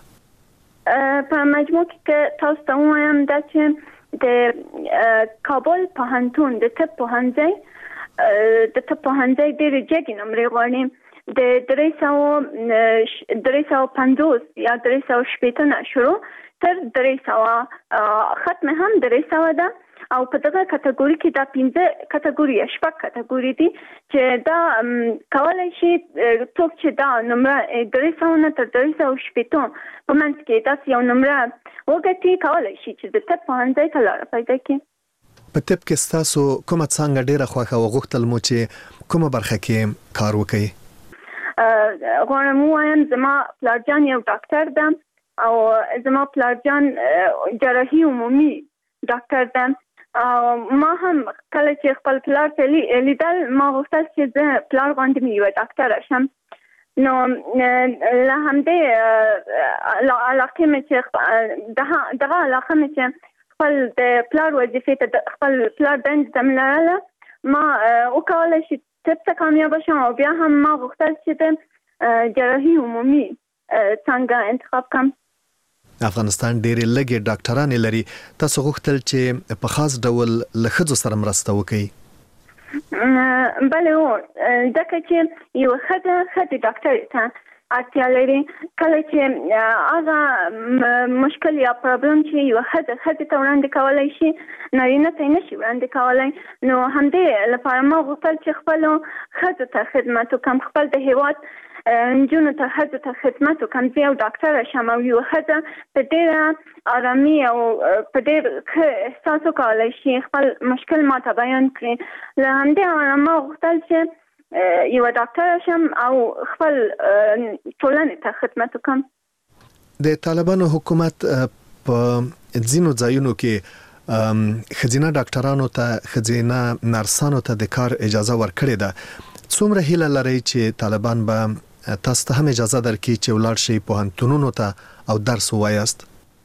په مجموع کې تاسو ته وایم دا چې د کابل پوهنتون د طب پوهنځي د طب پوهنځي ډېرې جګې نمرې غواړي د درې سوه درې سوه پنځوس یا درې سوه شپېته نه شروع تر درې سوه ختم هم درې سوه ده او په دغه کټګوري کې دا پنځه کټګوري یا شپږ کټګوري دي چې دا کولای شي څوک چې دا نمره درې سوه نه تر درې سوه شپېته په منځ کې داسې یو نمره وګټي کولای شي چې د طب پوهنځي ته لاره پیدا کړي. په طب کې ستاسو کومه څانګه ډېره خوښه او غوښتل مو چې کومه برخه کې کار وکړئ؟ غواړم ووایم زما پلارجان یو ډاکټر ده او زما پلارجان جراحي عمومي ډاکټر ده. ما هم کله چې خپل پلار ته لیدل ما غوښتل چې زه پلار غوندې مې یوه ډاکټره شم. نو له همدې علاقې مې چې دغه علاقه مې چې خپل د پلار وظیفې ته خپل پلار دندې ته مې لرله ما وکولی شي طب ته کامیابه شم او بیا هم ما غوښتل چې د جراحي عمومي څانګه انتخاب کړم. افغانستان ډېرې لږې ډاکټرانې لري، تاسو غوښتل چې په خاص ډول له ښځو سره مرسته وکړئ؟ بله هو ځکه چې یوه ښځه ښځې ډاکټرې ته اړتیا لري. کله چې هغه مشکل یا پرابلم چې یو ښځه ښځې ته وړاندې کولی شي نارینه ته یې نشي وړاندې کولی، نو همدې لپاره ما غوښتل چې خپلو ښځو ته خدمت وکړم، خپل د هېواد نجونو ته ښځو ته خدمت وکړم. زه یو ډاکټره شم او یو ښځه په ډېره ارامي او په ډېر ښه احساس وکولی شي خپل مشکل ما ته بیان کړي. له همدې امله ما غوښتل چې یو ډاکټر شم او خپل ټولنې ته خدمت وکم. د طالبانو حکومت په ځینو ځایونو کې ښځینه ډاکټرانو ته ښځینه نرسانو ته د کار اجازه ورکړې ده. څومره هیله لرئ چې طالبان به تاسو ته هم اجازه درکړي چې ولاړ شئ پوهنتونونو ته او درس ووایاست؟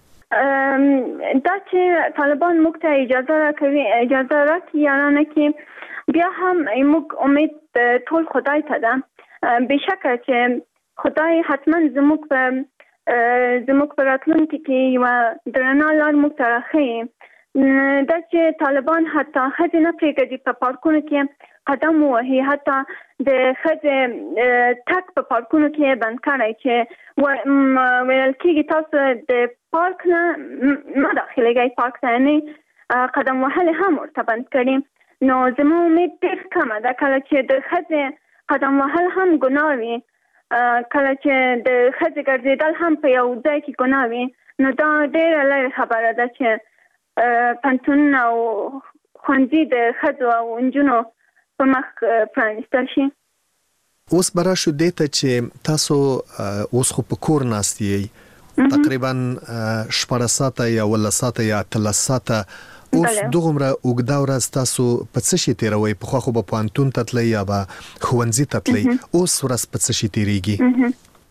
دا چې طالبان موږ ته اجازه راکوي اجازه راکړي یا نه کړي، بیا هم موږ امید ټول خدای ته ده. بېشکه چې خدای حتما زموږ په زموږ په راتلونکي کې یوه درنه لار موږ ته راښیي. دا چې طالبان حتی ښځې نه پرېږدي په پارکونو کې قدم ووهي، حتی د ښځې تګ په پارکونو کې بند کړی چې ویل کېږي تاسو د پارک نه مه داخلېږئ، پارک ته یعنې قدم وهل هم ورته بند کړي. نو زما امید ډېر کمه ده کله چې د ښځې قدم وهل هم ګناه وي، کله چې د ښځې ګرځېدل هم په یو ځای کې ګناه وي، نو دا ډېره لرې خبره ده چې پوهنتونونه او ښوونځي د ښځو او نجونو په مخ پرانیستل شي. اوس به راشو دې ته چې تاسو اوس خو په کور ناست یئ، تقریبا شپاړس ساعته یا اوولس ساعته یا اتلس ساعته. اوس دغومره اوږده ورځ تاسو په څه شي تېروئ؟ پخوا خو به پوهنتون ته تلئ یا به ښوونځي ته تلئ، اوس ورځ په څه شي تېرېږي؟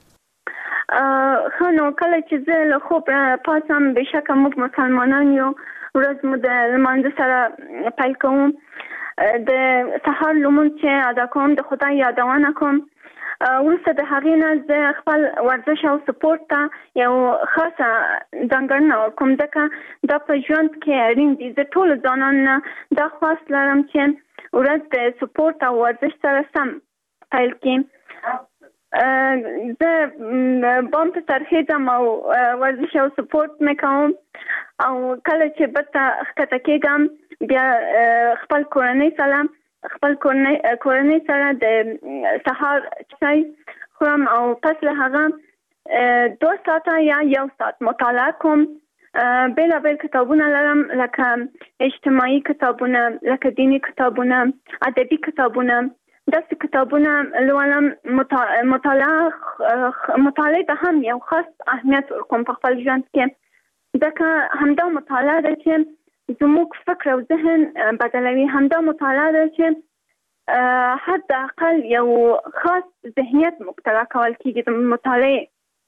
ښه نو کله چې زه له خوب پاڅم، بېشکه موږ مسلمانان یو، ورځ مو د لمانځه سره پیل کوم، د سهار لمونځ چې ادا کوم د خدای یادونه کوم. وروسته د هغې نه زه خپل ورزش او سپورت ته یو خاصه ځانګړنه ورکوم، ځکه دا په ژوند کې اړین دي. زه ټولو ځوانانو نه دا خواست لرم چې ورځ د سپورت او ورزش سره سم پیل کړي. زه بام ته سرخیږم او ورزش او سپورت مې کوم، او کله چې بېرته ښکته کېږم بیا خپل کورنۍ سره خپل کورنۍ سره د سهار چای خورم او پس له هغه دو ساعته یا یو ساعت مطالعه کوم. بېلابېل کتابونه لرم، لکه اجتماعي کتابونه، لکه دینی کتابونه، ادبي کتابونه. داسې کتابونه لولم. مطالعه مطالعه ته هم یو خاص اهمیت ورکوم په خپل ژوند کې، ځکه همدا مطالعه ده چې زموږ فکر او ذهن بدلوي. همدا مطالعه ده چې حد اقل یو خاص ذهنیت موږ ته راکول کېږي د مطالعې.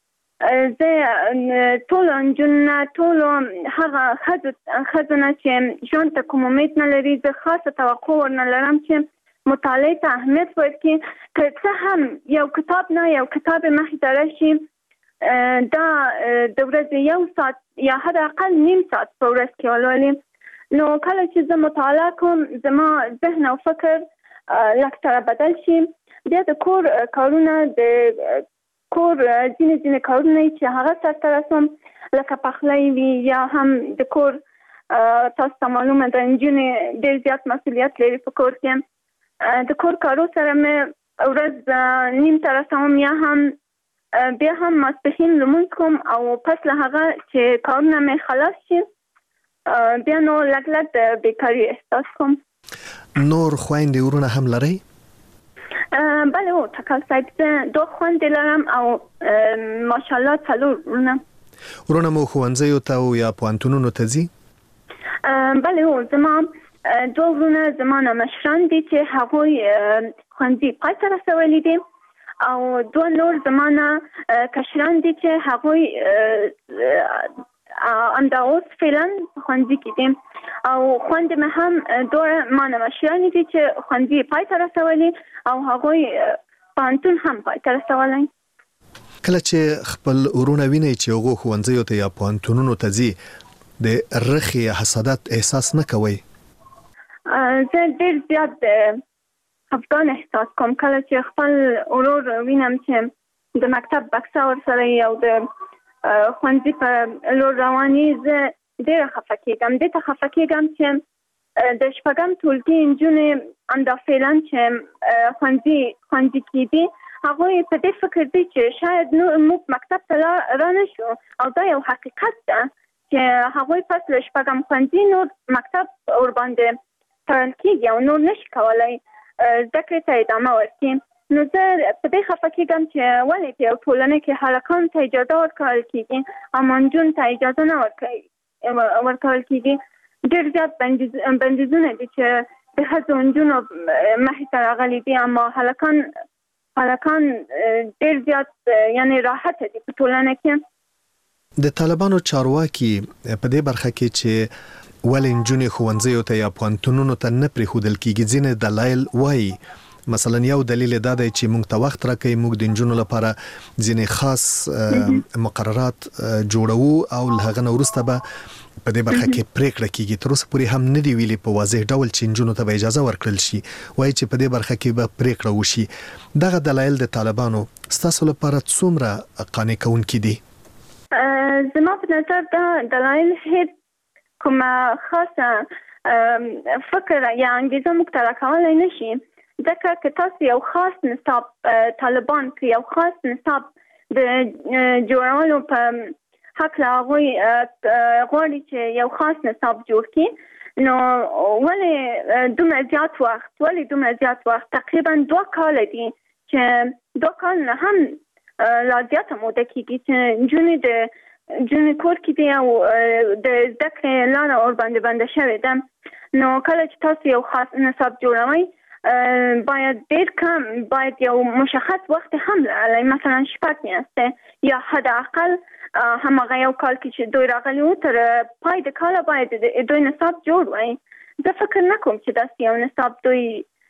زه ټولو نجونو نه، ټولو هغه ښځو نه چې ژوند ته کوم امید نه لري، زه خاصه توقع ورنه لرم چې مطالعې ته اهمیت ورکړي. که څه هم یو کتاب نه یو کتاب مخې ته راشي، دا د ورځې یو ساعت یا حد اقل نیم ساعت په ورځ کې ولولي. نو کله چې زه مطالعه کوم، زما ذهن او فکر لږ سره بدل شي. بیا د کور کارونه، د کور ځینې ځینې کارونه چې هغه سرته رسوم، لکه پخلی وي یا هم د کور، تاسو ته معلومه ده نجونې ډېر زیات مسؤلیت لري په کور کې. د کور کارو سره مې ورځ نیم ته رسوم، یا هم بیا هم ماسپښین لمونځ کوم، او پس له هغه چې کارونه مې خلاص شي بیا نو لږ لږ د بیکاري احساس کوم. نور خویندې ورونه هم لرئ؟ بله او تکل صاحب، زه دوه خویندې لرم او ماشاءالله څلور ورونه. ورونه مو ښوونځیو ته یا پوهنتونونو ته ځي؟ بله او زما دوه ورونه زما نه مشران دي چې هغوی ښوونځي پای ته رسولي دي، او دوه نور زما نه کشران دي چې هغوی همدا اوس فعلا ښوونځي کې دي، او خویندې مې هم دوه ما نه مشرانې دي چې ښوونځي پای ته رسولي او هغوی پوهنتون هم پای ته رسولی. کله چې خپل ورونه وینئ چې هغوی ښوونځیو ته یا پوهنتونونو ته ځي، د رخې یا حسادت احساس نه کوئ؟ زه ډېر زیات خفګان احساس کوم کله چې خپل ورور وینم چې د مکتب بکسه ورسره او د ښوونځي په لور رواني زه ډېره خفه کېږم. دې ته خفه کېږم چې د شپږم ټولګي نجونې همدا فعلا چې ښوونځي ښوونځي کې دي هغوی په دې فکر دي چې شاید نور موږ مکتب ته را نه شو او دا یو حقیقت ده چې هغوی پس له شپږم ښوونځي نور مکتب ورباندې تړل کېږي او نور نشي کولی زده کړې ته ادامه ورکړي. نو زه په دې خفه کېږم چې ولې په یو ټولنه کې هلکانو ته اجازه ورکول کېږي اما نجونو ته اجازه نه ورکول کېږي. ډېر زیات بندیزونه دي چې د ښځو نجونو مخې ته راغلي دي اما هلکان هلکان ډېر زیات یعنی راحت دي په ټولنه کې. د طالبانو چارواکي په دې برخه کې چې ولې نجونې ښوونځیو ته یا پوهنتونونو ته نه پرېښودل کېږي ځینې دلایل وایي. مثلا یو دلیل دا دی چې موږ ته وخت راکوي، موږ د نجونو لپاره ځینې خاص مقررات جوړوو او له هغه نه وروسته به په دې برخه کې پریکړه کیږي. تر اوسه پورې هم نه دی ویلي په واضح ډول چې نجونو ته به اجازه ورکړل شي، وایي چې په دې برخه کې به پریکړه وشي. دغه دلایل د طالبانو ستاسو لپاره څومره قانع کوونکي دي؟ زما په نظر دا دلایل هیڅ کومه خاصه فکر یا انګیزه موږ ته راکولی نه شي، ځکه که تاسو یو خاص نصاب طالبان که یو خاص نصاب د جوړولو په حکله هغوی غواړي چې یو خاص نصاب جوړ کړي، نو ولې دومره زیات وخت ولې دومره زیات وخت تقریبا دوه کاله دي چې دوه کال نه هم لا زیاته موده کېږي چې نجونې د نجونې کور کې دي او د زده کړې لاره ورباندې بنده شوې ده. نو کله چې تاسو یو خاص نصاب جوړوئ باید ډېر کم باید یو مشخص وخت هم لرلی، مثلا شپږ میاشتې یا حد اقل هماغه یو کال کې چې دوی راغلي وو تر پای د کاله باید دوی نصاب جوړ وای. زه فکر نه کوم چې داسې یو نصاب دوی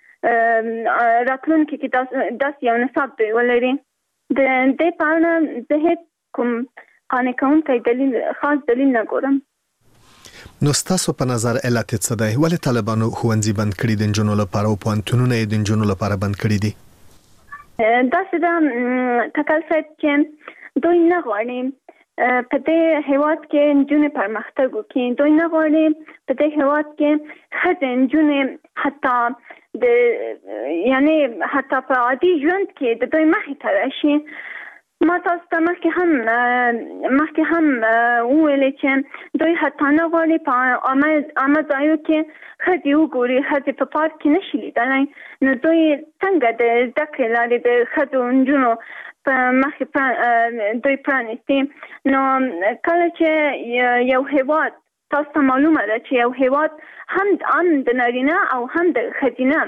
راتلونکي کې داسې یو نصاب دوی ولري. د دې په اړه زه هېڅ کوم قانع کوونکی دلیل خاص دلیل نه ګورم. نو ستاسو په نظر علت څه دی؟ ولې طالبانو ښوونځي بند کړي د نجونو لپاره او پوهنتونونه یې د نجونو لپاره بند کړي دي؟ داسې ده تکل صاحب چې دوی نه غواړي په دې هېواد کې نجونې پرمختګ وکړي، دوی نه غواړي په دې هېواد کې ښځې نجونې حتی د یعنی حتی په عادي ژوند کې د دوی مخې ته راشي. ما تاسو ته مخکې هم مخکې هم وویلې چې دوی حتی نه غواړي په عامه ځایو کې ښځې وګوري، ښځې په پارک کې نشي لیدلی. نو دوی څنګه د زده کړې لارې د ښځو نجونو په مخې دوی پرانیستي؟ نو کله چې یو هېواد تاسو ته معلومه ده چې یو هېواد هم هم د نارینه او هم د ښځینه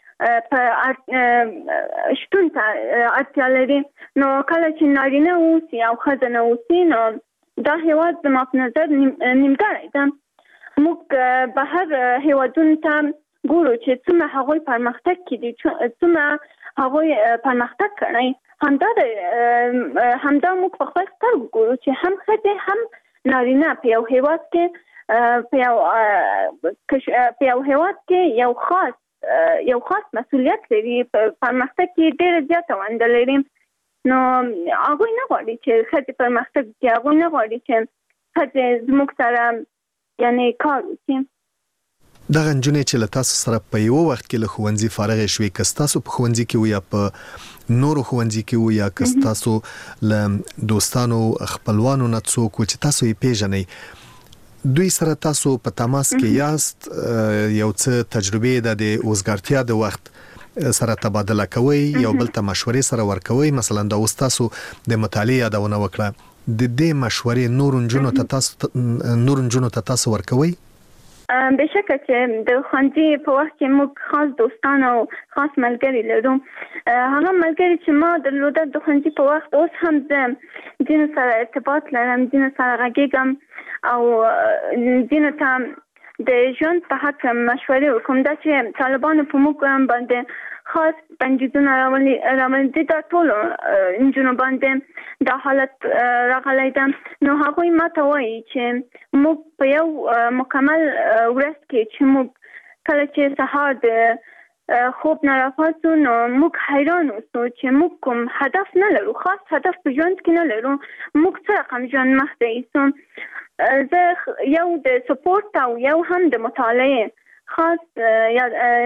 په شتون ته اړتیا لري، نو کله چې نارینه اوسي او ښځه نه اوسي نو دا هېواد زما په نظر نیمګړی ده. موږ بهر هېوادونو ته ګورو چې څومره هغوی پرمختګ کړي، څومره هغوی پرمختګ کړی، همدا همدا موږ په خپل سترګو ګورو چې هم ښځې هم نارینه په یو هېواد کې په یو په یو هېواد کې یو خاص یو خاص مسؤلیت لري، په پرمختګ کې ډېره زیاته ونډه لري. نو هغوی نه غواړي چې ښځې پرمختګ وکړي، هغوی نه غواړي چې ښځې زموږ سره یعنې کار وکړي. دغه نجونې چې له تاسو سره په یو وخت کې له ښوونځي فارغې شوې، که ستاسو په ښوونځي کې وو یا په نورو ښوونځي کې وو یا که ستاسو له دوستانو خپلوانو نه څوک وو چې تاسو یې پیژنئ، دوی سره تاسو په تماس کې یاست، یو څه تجربه ده د اوسګارتیا د وخت سره تبادله کوي، یو بل ته مشورې سره ورکوي؟ مثلا دا اوس تاسو د مطالعې یادونه وکړه، د دې مشورې نور نجونو ته تاسو نور نجونو ته تاسو ورکوي؟ بشکه چې د ښوونځي په وخت کې موږ خاص دوستان او خاص ملګري لرو. هغه ملګري چې ما درلوده د ښوونځي په وخت اوس هم زه ځینو سره ارتباط لرم، ځینو سره غږیږم او ځینو ته د ژوند په حق مشورې ورکوم. دا چې طالبانو په موږ باندې خاص بندیزونه راولي دي، دا ټولو نجونو باندې دا حالت راغلی ده. نو هغوی ما ته وایي چې موږ په یو مکمل ورځ کې چې موږ کله چې سهار د خوب نه راپاسو نو موږ حیران اوسو چې موږ کوم هدف نه لرو، خاص هدف په ژوند کې نه لرو. موږ څه رقم ژوند مخته یوسو. زه یو د سپورت او یو هم د مطالعه خاص یا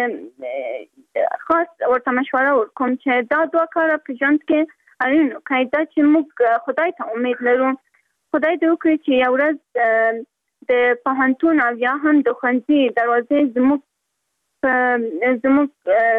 خاص ورته مشوره ورکوم چې دا دوه کاره په ژوند کې اړین کوي. دا چې موږ خدای ته امید لرو، خدای دې وکړي چې یو ورځ د پوهنتون او یا هم د ښوونځي دروازې زموږ زموږ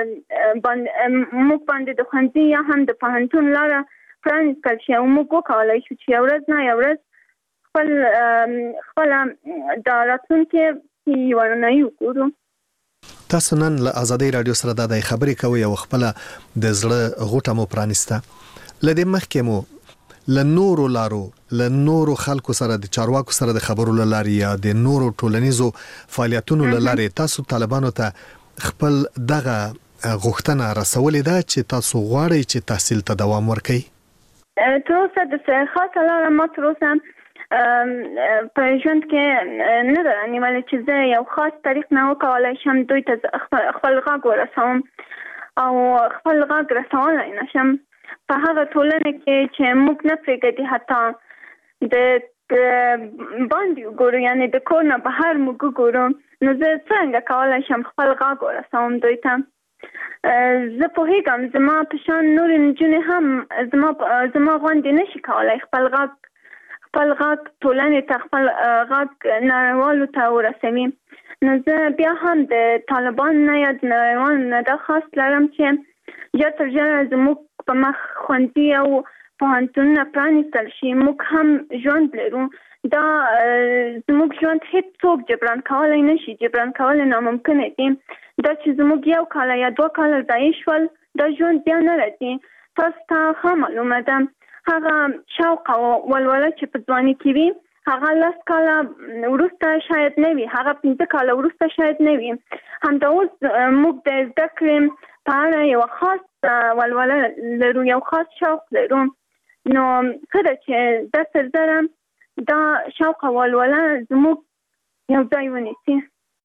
موږ باندې د ښوونځي یا هم د پوهنتون لاره پرانیستل شي او موږ وکولای شو چې یو ورځ نه یو ورځ خپل خپله د راتلونکي یوه رڼایي وګورو. تاسو نن له ازادۍ راډیو سره دا د خبرې کوئ او خپله د زړه غوټه مو پرانیسته. له دې مخکې مو له نورو لارو له نورو خلکو سره د چارواکو سره د خبرو له لارې یا د نورو ټولنیزو فعالیتونو له لارې تاسو طالبانو ته خپل دغه غوښتنه رسولې ده چې تاسو غواړئ چې تحصیل ته دوام ورکړئ؟ تر اوسه د خاصه لاره ما تر اوسه په ژوند کې نه ده رانیولې چې زه یو خاص طریق نه وکولی شم دوی ته خپل غږ ورسوم او خپل غږ رسولی نه شم په هغه ټولنه کې چې موږ نه پرېږدي حتی د باندې وګورو، یعنې د کور نه بهر موږ وګورو. نو زه څنګه کولی شم خپل غږ ورسوم دوی ته؟ زه پوهېږم زما په شان نورې نجونې هم زما زما غوندې نشي کولی خپل غږ خپل غږ ټولنې ته خپل غږ نړیوالو ته ورسوي. نو زه بیا هم د طالبان نه یا د نړیوالو نه دا خواست لرم چې یا تر ژره زموږ په مخ ښوونځي او پوهنتونونه پرانیستل شي. موږ هم ژوند لرو، دا زموږ ژوند هیڅ څوک جبران کولی نشي، جبران کول ناممکنه دي. دا چې زموږ یو کاله یا دوه کاله ضایع شول دا ژوند بیا نه راځي. تاسو ته ښه معلومه ده هغه شوق او ولوله چې په ځواني کې وي هغه لس کاله وروسته شاید نه وي، هغه پنځه کاله وروسته شاید نه وي. همدا اوس موږ د زده کړې په اړه یو خاص ولوله لرو، یو خاص شوق لرو. نو ښه ده چې دا تر زره دا شوق او ولوله زموږ یو ځای ونیسي.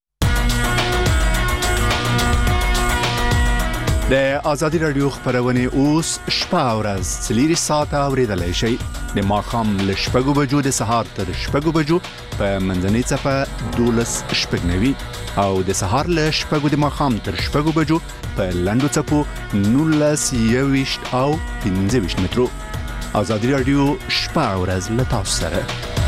د ازادي راډیو خبرونه اوس شپه او ورځ څلور ساعته اوریدلای شئ. د ماښام له شپږو بجو د سهار تر شپږو بجو په منځنۍ څپه دولس شپږنوي او د سهار له شپږو د ماښام تر شپږو بجو په لنډو څپو نولس یوویشت او پنځه ویشت مترو. ازادي راډیو شپه او ورځ له تاسو سره.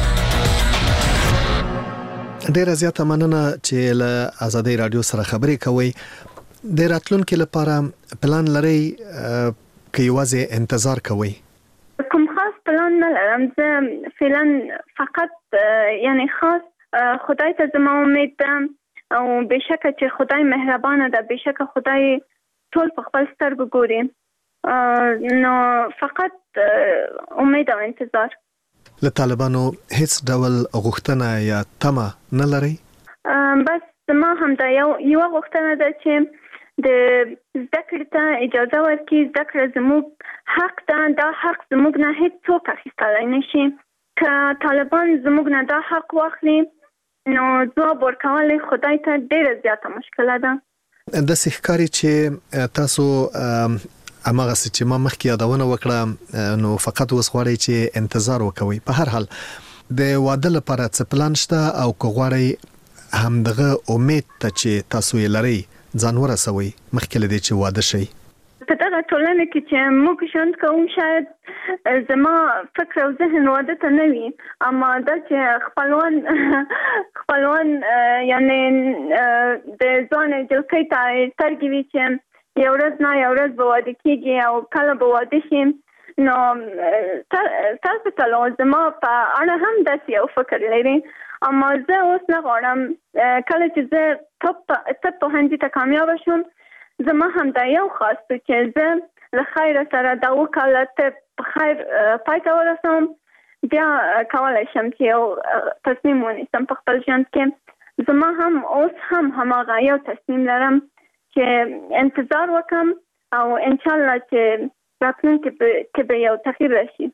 ډیره زیاته مننه چې له ازادي راډیو سره خبرې کوئ. د راتلونکي لپاره پلان لرئ که یوازې انتظار کوئ؟ کوم خاص پلان نه لرم. زه فعلا فقط یعنی خاص خدای ته زما امید ده او بشکه چې خدای مهربانه ده، بشکه خدای ټول په خپل سترګو ګوري. نو فقط امید او انتظار. له طالبانو هیڅ ډول غوښتنه یا تمه نه لرئ؟ بس زما هم دا یو یو غوښتنه ده چې د زده کړې ته اجازه ورکړي. زده کړه زموږ حق ده، دا حق زموږ نه هیڅ څوک اخیستلی نشي. که طالبان زموږ نه دا حق واخلي نو ځواب ورکول خدای ته ډیره زیاته مشکله ده. داسې ښکاري چې تاسو هماغه څه چې ما مخکې یادونه وکړه نو فقط اوس غواړئ چې انتظار وکوئ. په هر حال د واده لپاره څه پلان شته او که غواړئ همدغه امید ته چې تاسو یې لرئ ځان ورسوئ مخکې له دې چې واده شئ؟ په دغه ټولنه کې چې موږ ژوند کوو شاید زما فکر او ذهن واده ته نه وي، اما دا چې خپلوان خپلوان یعنی د ځوان جلکۍ ته سترګې وي چې یو ورځ نه یو ورځ به واده کېږي او کله به واده شي. نو تاسو ته زما په اړه هم داسې یو فکر لري. اما زه اوس نه غواړم کله چې زه طب پوهنځي ته کامیابه شم زما هم دا یو خواست چې زه له خیره سره دا وکاله طب په خیر پای ته ورسوم، بیا کولی شم چې یو تصمیم ونیسم په خپل ژوند کې. زما هم اوس هم هماغه یو تصمیم لرم چې انتظار وکم او انشاءالله چې راتلونکي کې به یو تغییر راشي.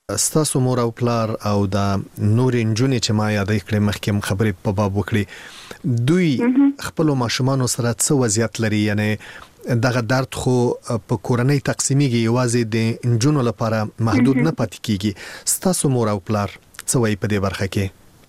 ستاسو مور او پلار او د نور انجونې چې ما یادې کړې مخکې خبرې په باب وکړي دوی خپل ماشومان سره څه وضعیت لري یعنی دغه درد خو په کورنۍ تقسیمیږي یوازې د انجونو لپاره محدود نه پاتې کیږي ستاسو مور او پلار څه وایي په دې برخه کې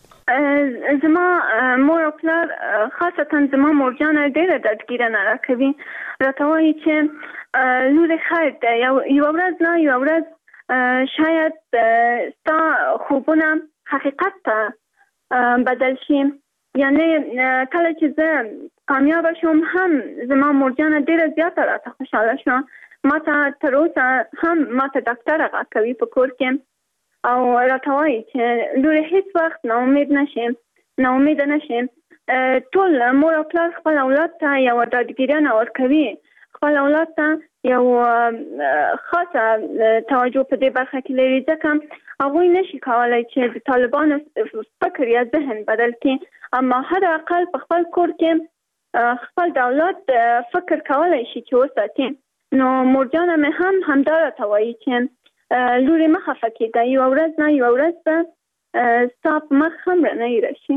زما مور او پلار خاصتا زما مورجانه ډېره دردګیرنه راکوي راته وایي چې لورې خیر دی یو ورځ نه یو ورځ شاید ستا خوبونه حقیقت ته بدل شي یعنی کله چې زه کامیاب شوم هم زما مورجانه ډېره زیاته راته خوشحاله شوه ما ته تر اوسه هم ما ته ډاکټر راکوي په کور کې او راته وایي چې لورې هیڅ وخت ناامید نشي ناامیده نشي ټول مور او پلار خپل اولاد ته یوه ډاډګیرنه ورکوي خپل اولاد ته یو خاصه توجه په دې برخه کې لري ځکه هغوی نشي کولی چې د طالبانو فکر یا ذهن بدل کړي اما حد اقل په خپل کور کې خپل د اولاد فکر کولی شي چې وساتي نو مورجانه مې هم همدا راته وایي چې لورې مه خفه کېږه یوه ورځ نه یوه ورځ به ستا په مخ هم رڼۍ راشي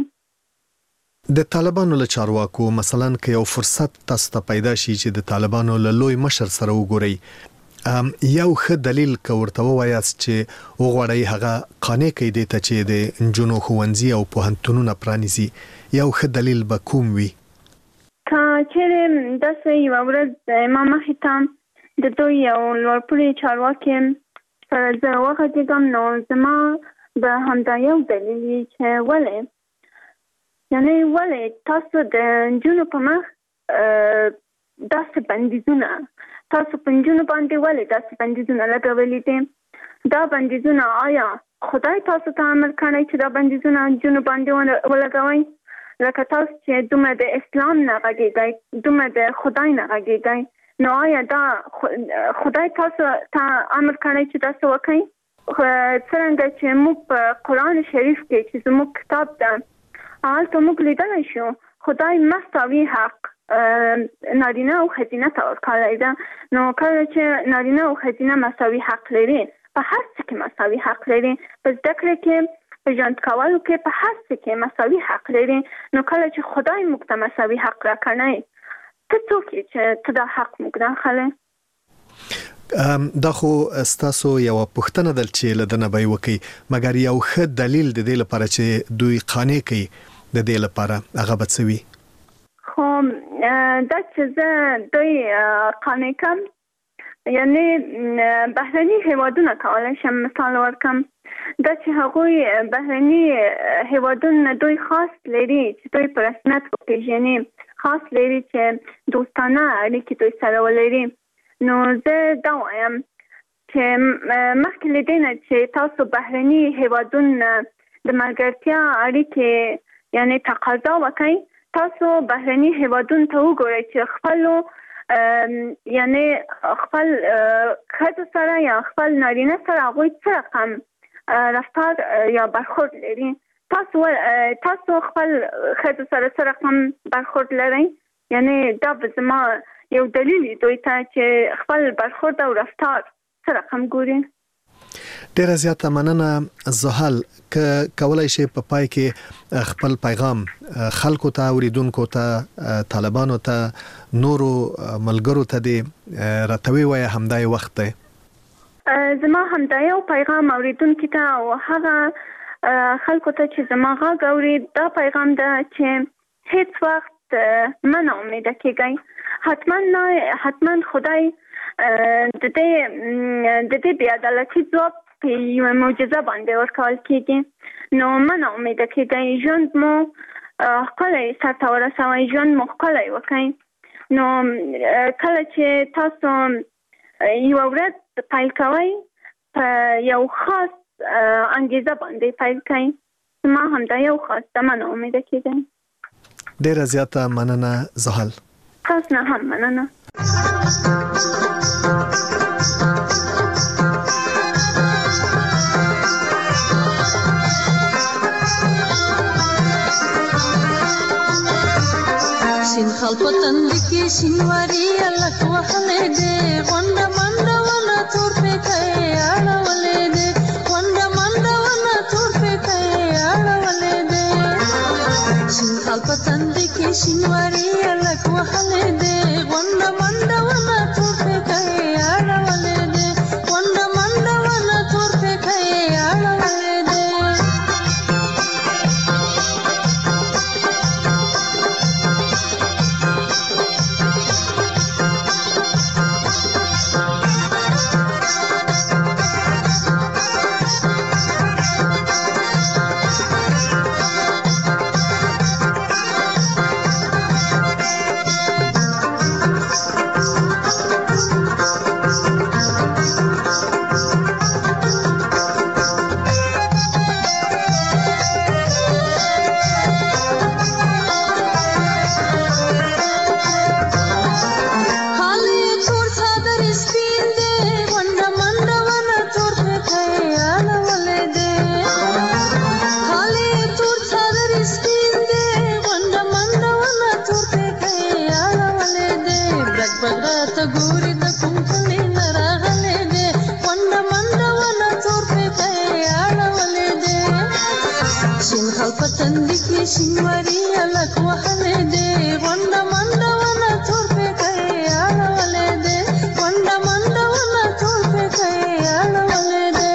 د طالبانو له چارواکو مثلا که یو فرصت تاسو ته پیدا شي چې د طالبانو له لوی مشر سره وګورئ یو ښه دلیل که ورته ووایاست چې وغواړئ هغه قانع کړئ دې ته چې د نجونو ښوونځي او پوهنتونونه پرانیزي یو ښه دلیل به کوم وي که چیرې داسې یوه ورځ ما مخې ته د دوی یو لوړپوړي چارواکي سره زه وغږېږم نو زما به همدا یو دلیل وي چې ولې یعنی ولې تاسو د نجونو په مخ داسې بندیزونه تاسو په نجونو باندې ولې داسې بندیزونه لګولي دي دا بندیزونه آیا خدای تاسو ته امر کړی چې دا بندیزونه نجونو باندې ولګوئ لکه تاسو چې دومره د اسلام نه غږېږئ دومره د خدای نه غږېږئ نو آیا دا خدای تاسو ته امر کړی چې تاسو وکړئ څرنګه چې موږ په قرآن شریف کې چې زموږ کتاب ده هلته موږ لیدلی شو خدای مساوي حق نارینه او ښځینه ته ورکړی ده نو کله چې نارینه او ښځینه مساوي حق لري په هر څه کې مساوي حق لري په زده کړې کې په ژوند کولو کې په هر څه کې مساوي حق لري نو کله چې خدای موږ ته مساوي حق راکړی ته څوک یې چې ته دا حق موږ راخلی دا خو ستاسو یو پوښتنه ده چې له دنه به وکي مګر یو ښه دلیل د دې لپاره چې دوی قانع کوي د دې لپاره هغه به څه وي خو دا چې زه دوی قانع کړم یعنی بهرني هیوادونه کولی شم مثال ورکړم دا چې هغوی بهرني هیوادونه دوی خاص لري چې دوی په رسمیت وپېژني خاص لري چې دوستانه اړیکې دوی سره ولري نو زه دا وایم چې مخکې له دې نه چې تاسو بهرني هیوادونه د ملګرتیا اړیکې یعنی تقاضا وکړئ تاسو بهرني هیوادونو ته وګورئ چې خپلو یعنی خپل ښځو سره یا خپل نارینه سره هغوی څه رقم رفتار یا برخورد لري تاسو تاسو خپل ښځو سره څه رقم برخورد لرئ یعنی دا به زما یو دلیل دوی ته چې خپل برخورد او رفتار څه رقم ګوري ډیره زیاته مننه زحل که کولای شي په پای کې خپل پیغام خلکو ته اوریدونکو ته طالبانو ته نورو ملګرو ته دی راتوي وای همدای وخت دی زما همدا یو پیغام اوریدونکو ته او هغه خلکو ته چې زما غږ اوري دا پیغام ده چې هیڅ وخت مه ناامیده کېږئ حتما نه حتما خدای د دې د دې بې عدالتي ځواب په یوه معجزه باندې ورکول کېږي نو مه ناامیده کېږئ ژوند مو ښکلی سرته ورسوئ ژوند مو ښکلی وکړئ نو کله چې تاسو یوه ورځ پیل کوئ په یو خاص انګیزه باندې پیل کړئ زما همدا یو خاص ده مه ناامیده کېږئ ډیره زیاته مننه زحل تاسو نه هم مننه شین خال پتند کې شینواري الک وهلې دې غونډه منډه ولا تور په ته اړولې دې غونډه خال په تندې کې شینواري الک وهلې دې غونډه منډه ونه تور پکې اړولې دې غونډه منډه ونه تور پکې اړولې دې شینواري الک وهلې دې غونډه منډه ونه تور پکې اړولې دې غونډه منډه ونه تور پکې اړولې دې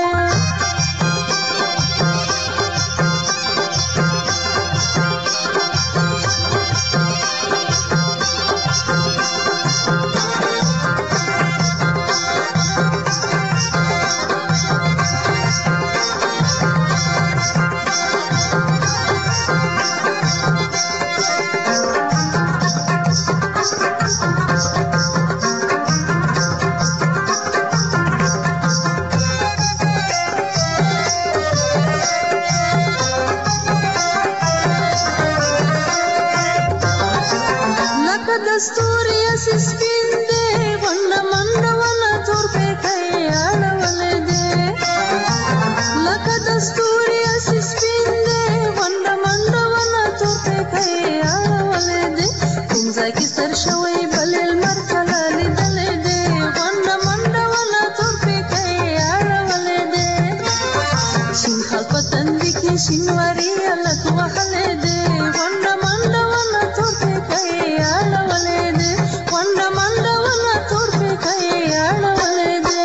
شینواري الک وهلې دې غونډه منډه ونه تور پکې اړولې دې غونډه منډه ونه تور پکې اړولې دې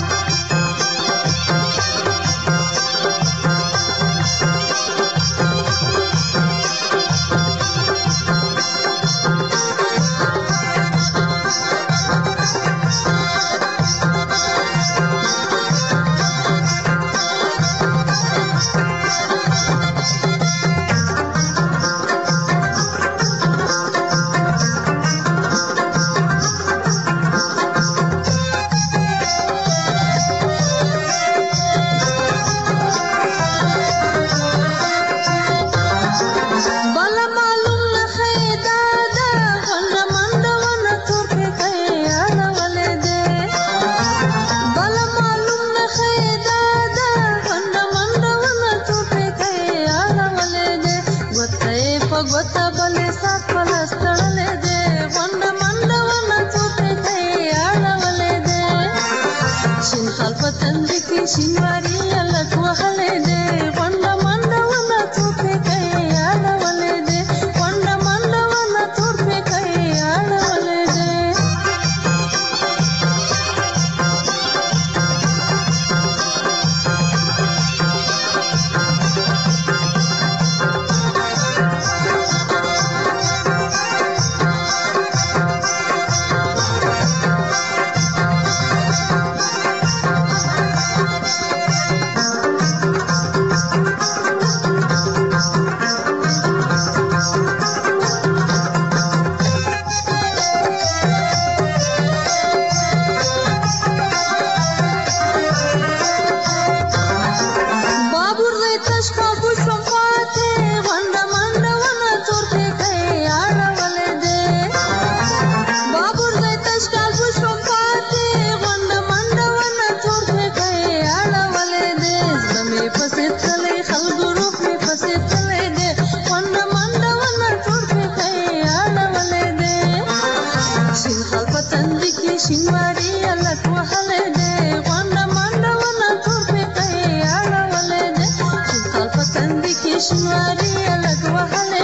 شینواري الک وهلې دې غونډه منډه ونه تور پکې اړولې دې غونډه منډه ونه تور پکې اړولې دې شینواري الک وهلې دې غونډه منډه ونه تور پکې اړولې دې شین خال په تندې کې شینواري الک وهلې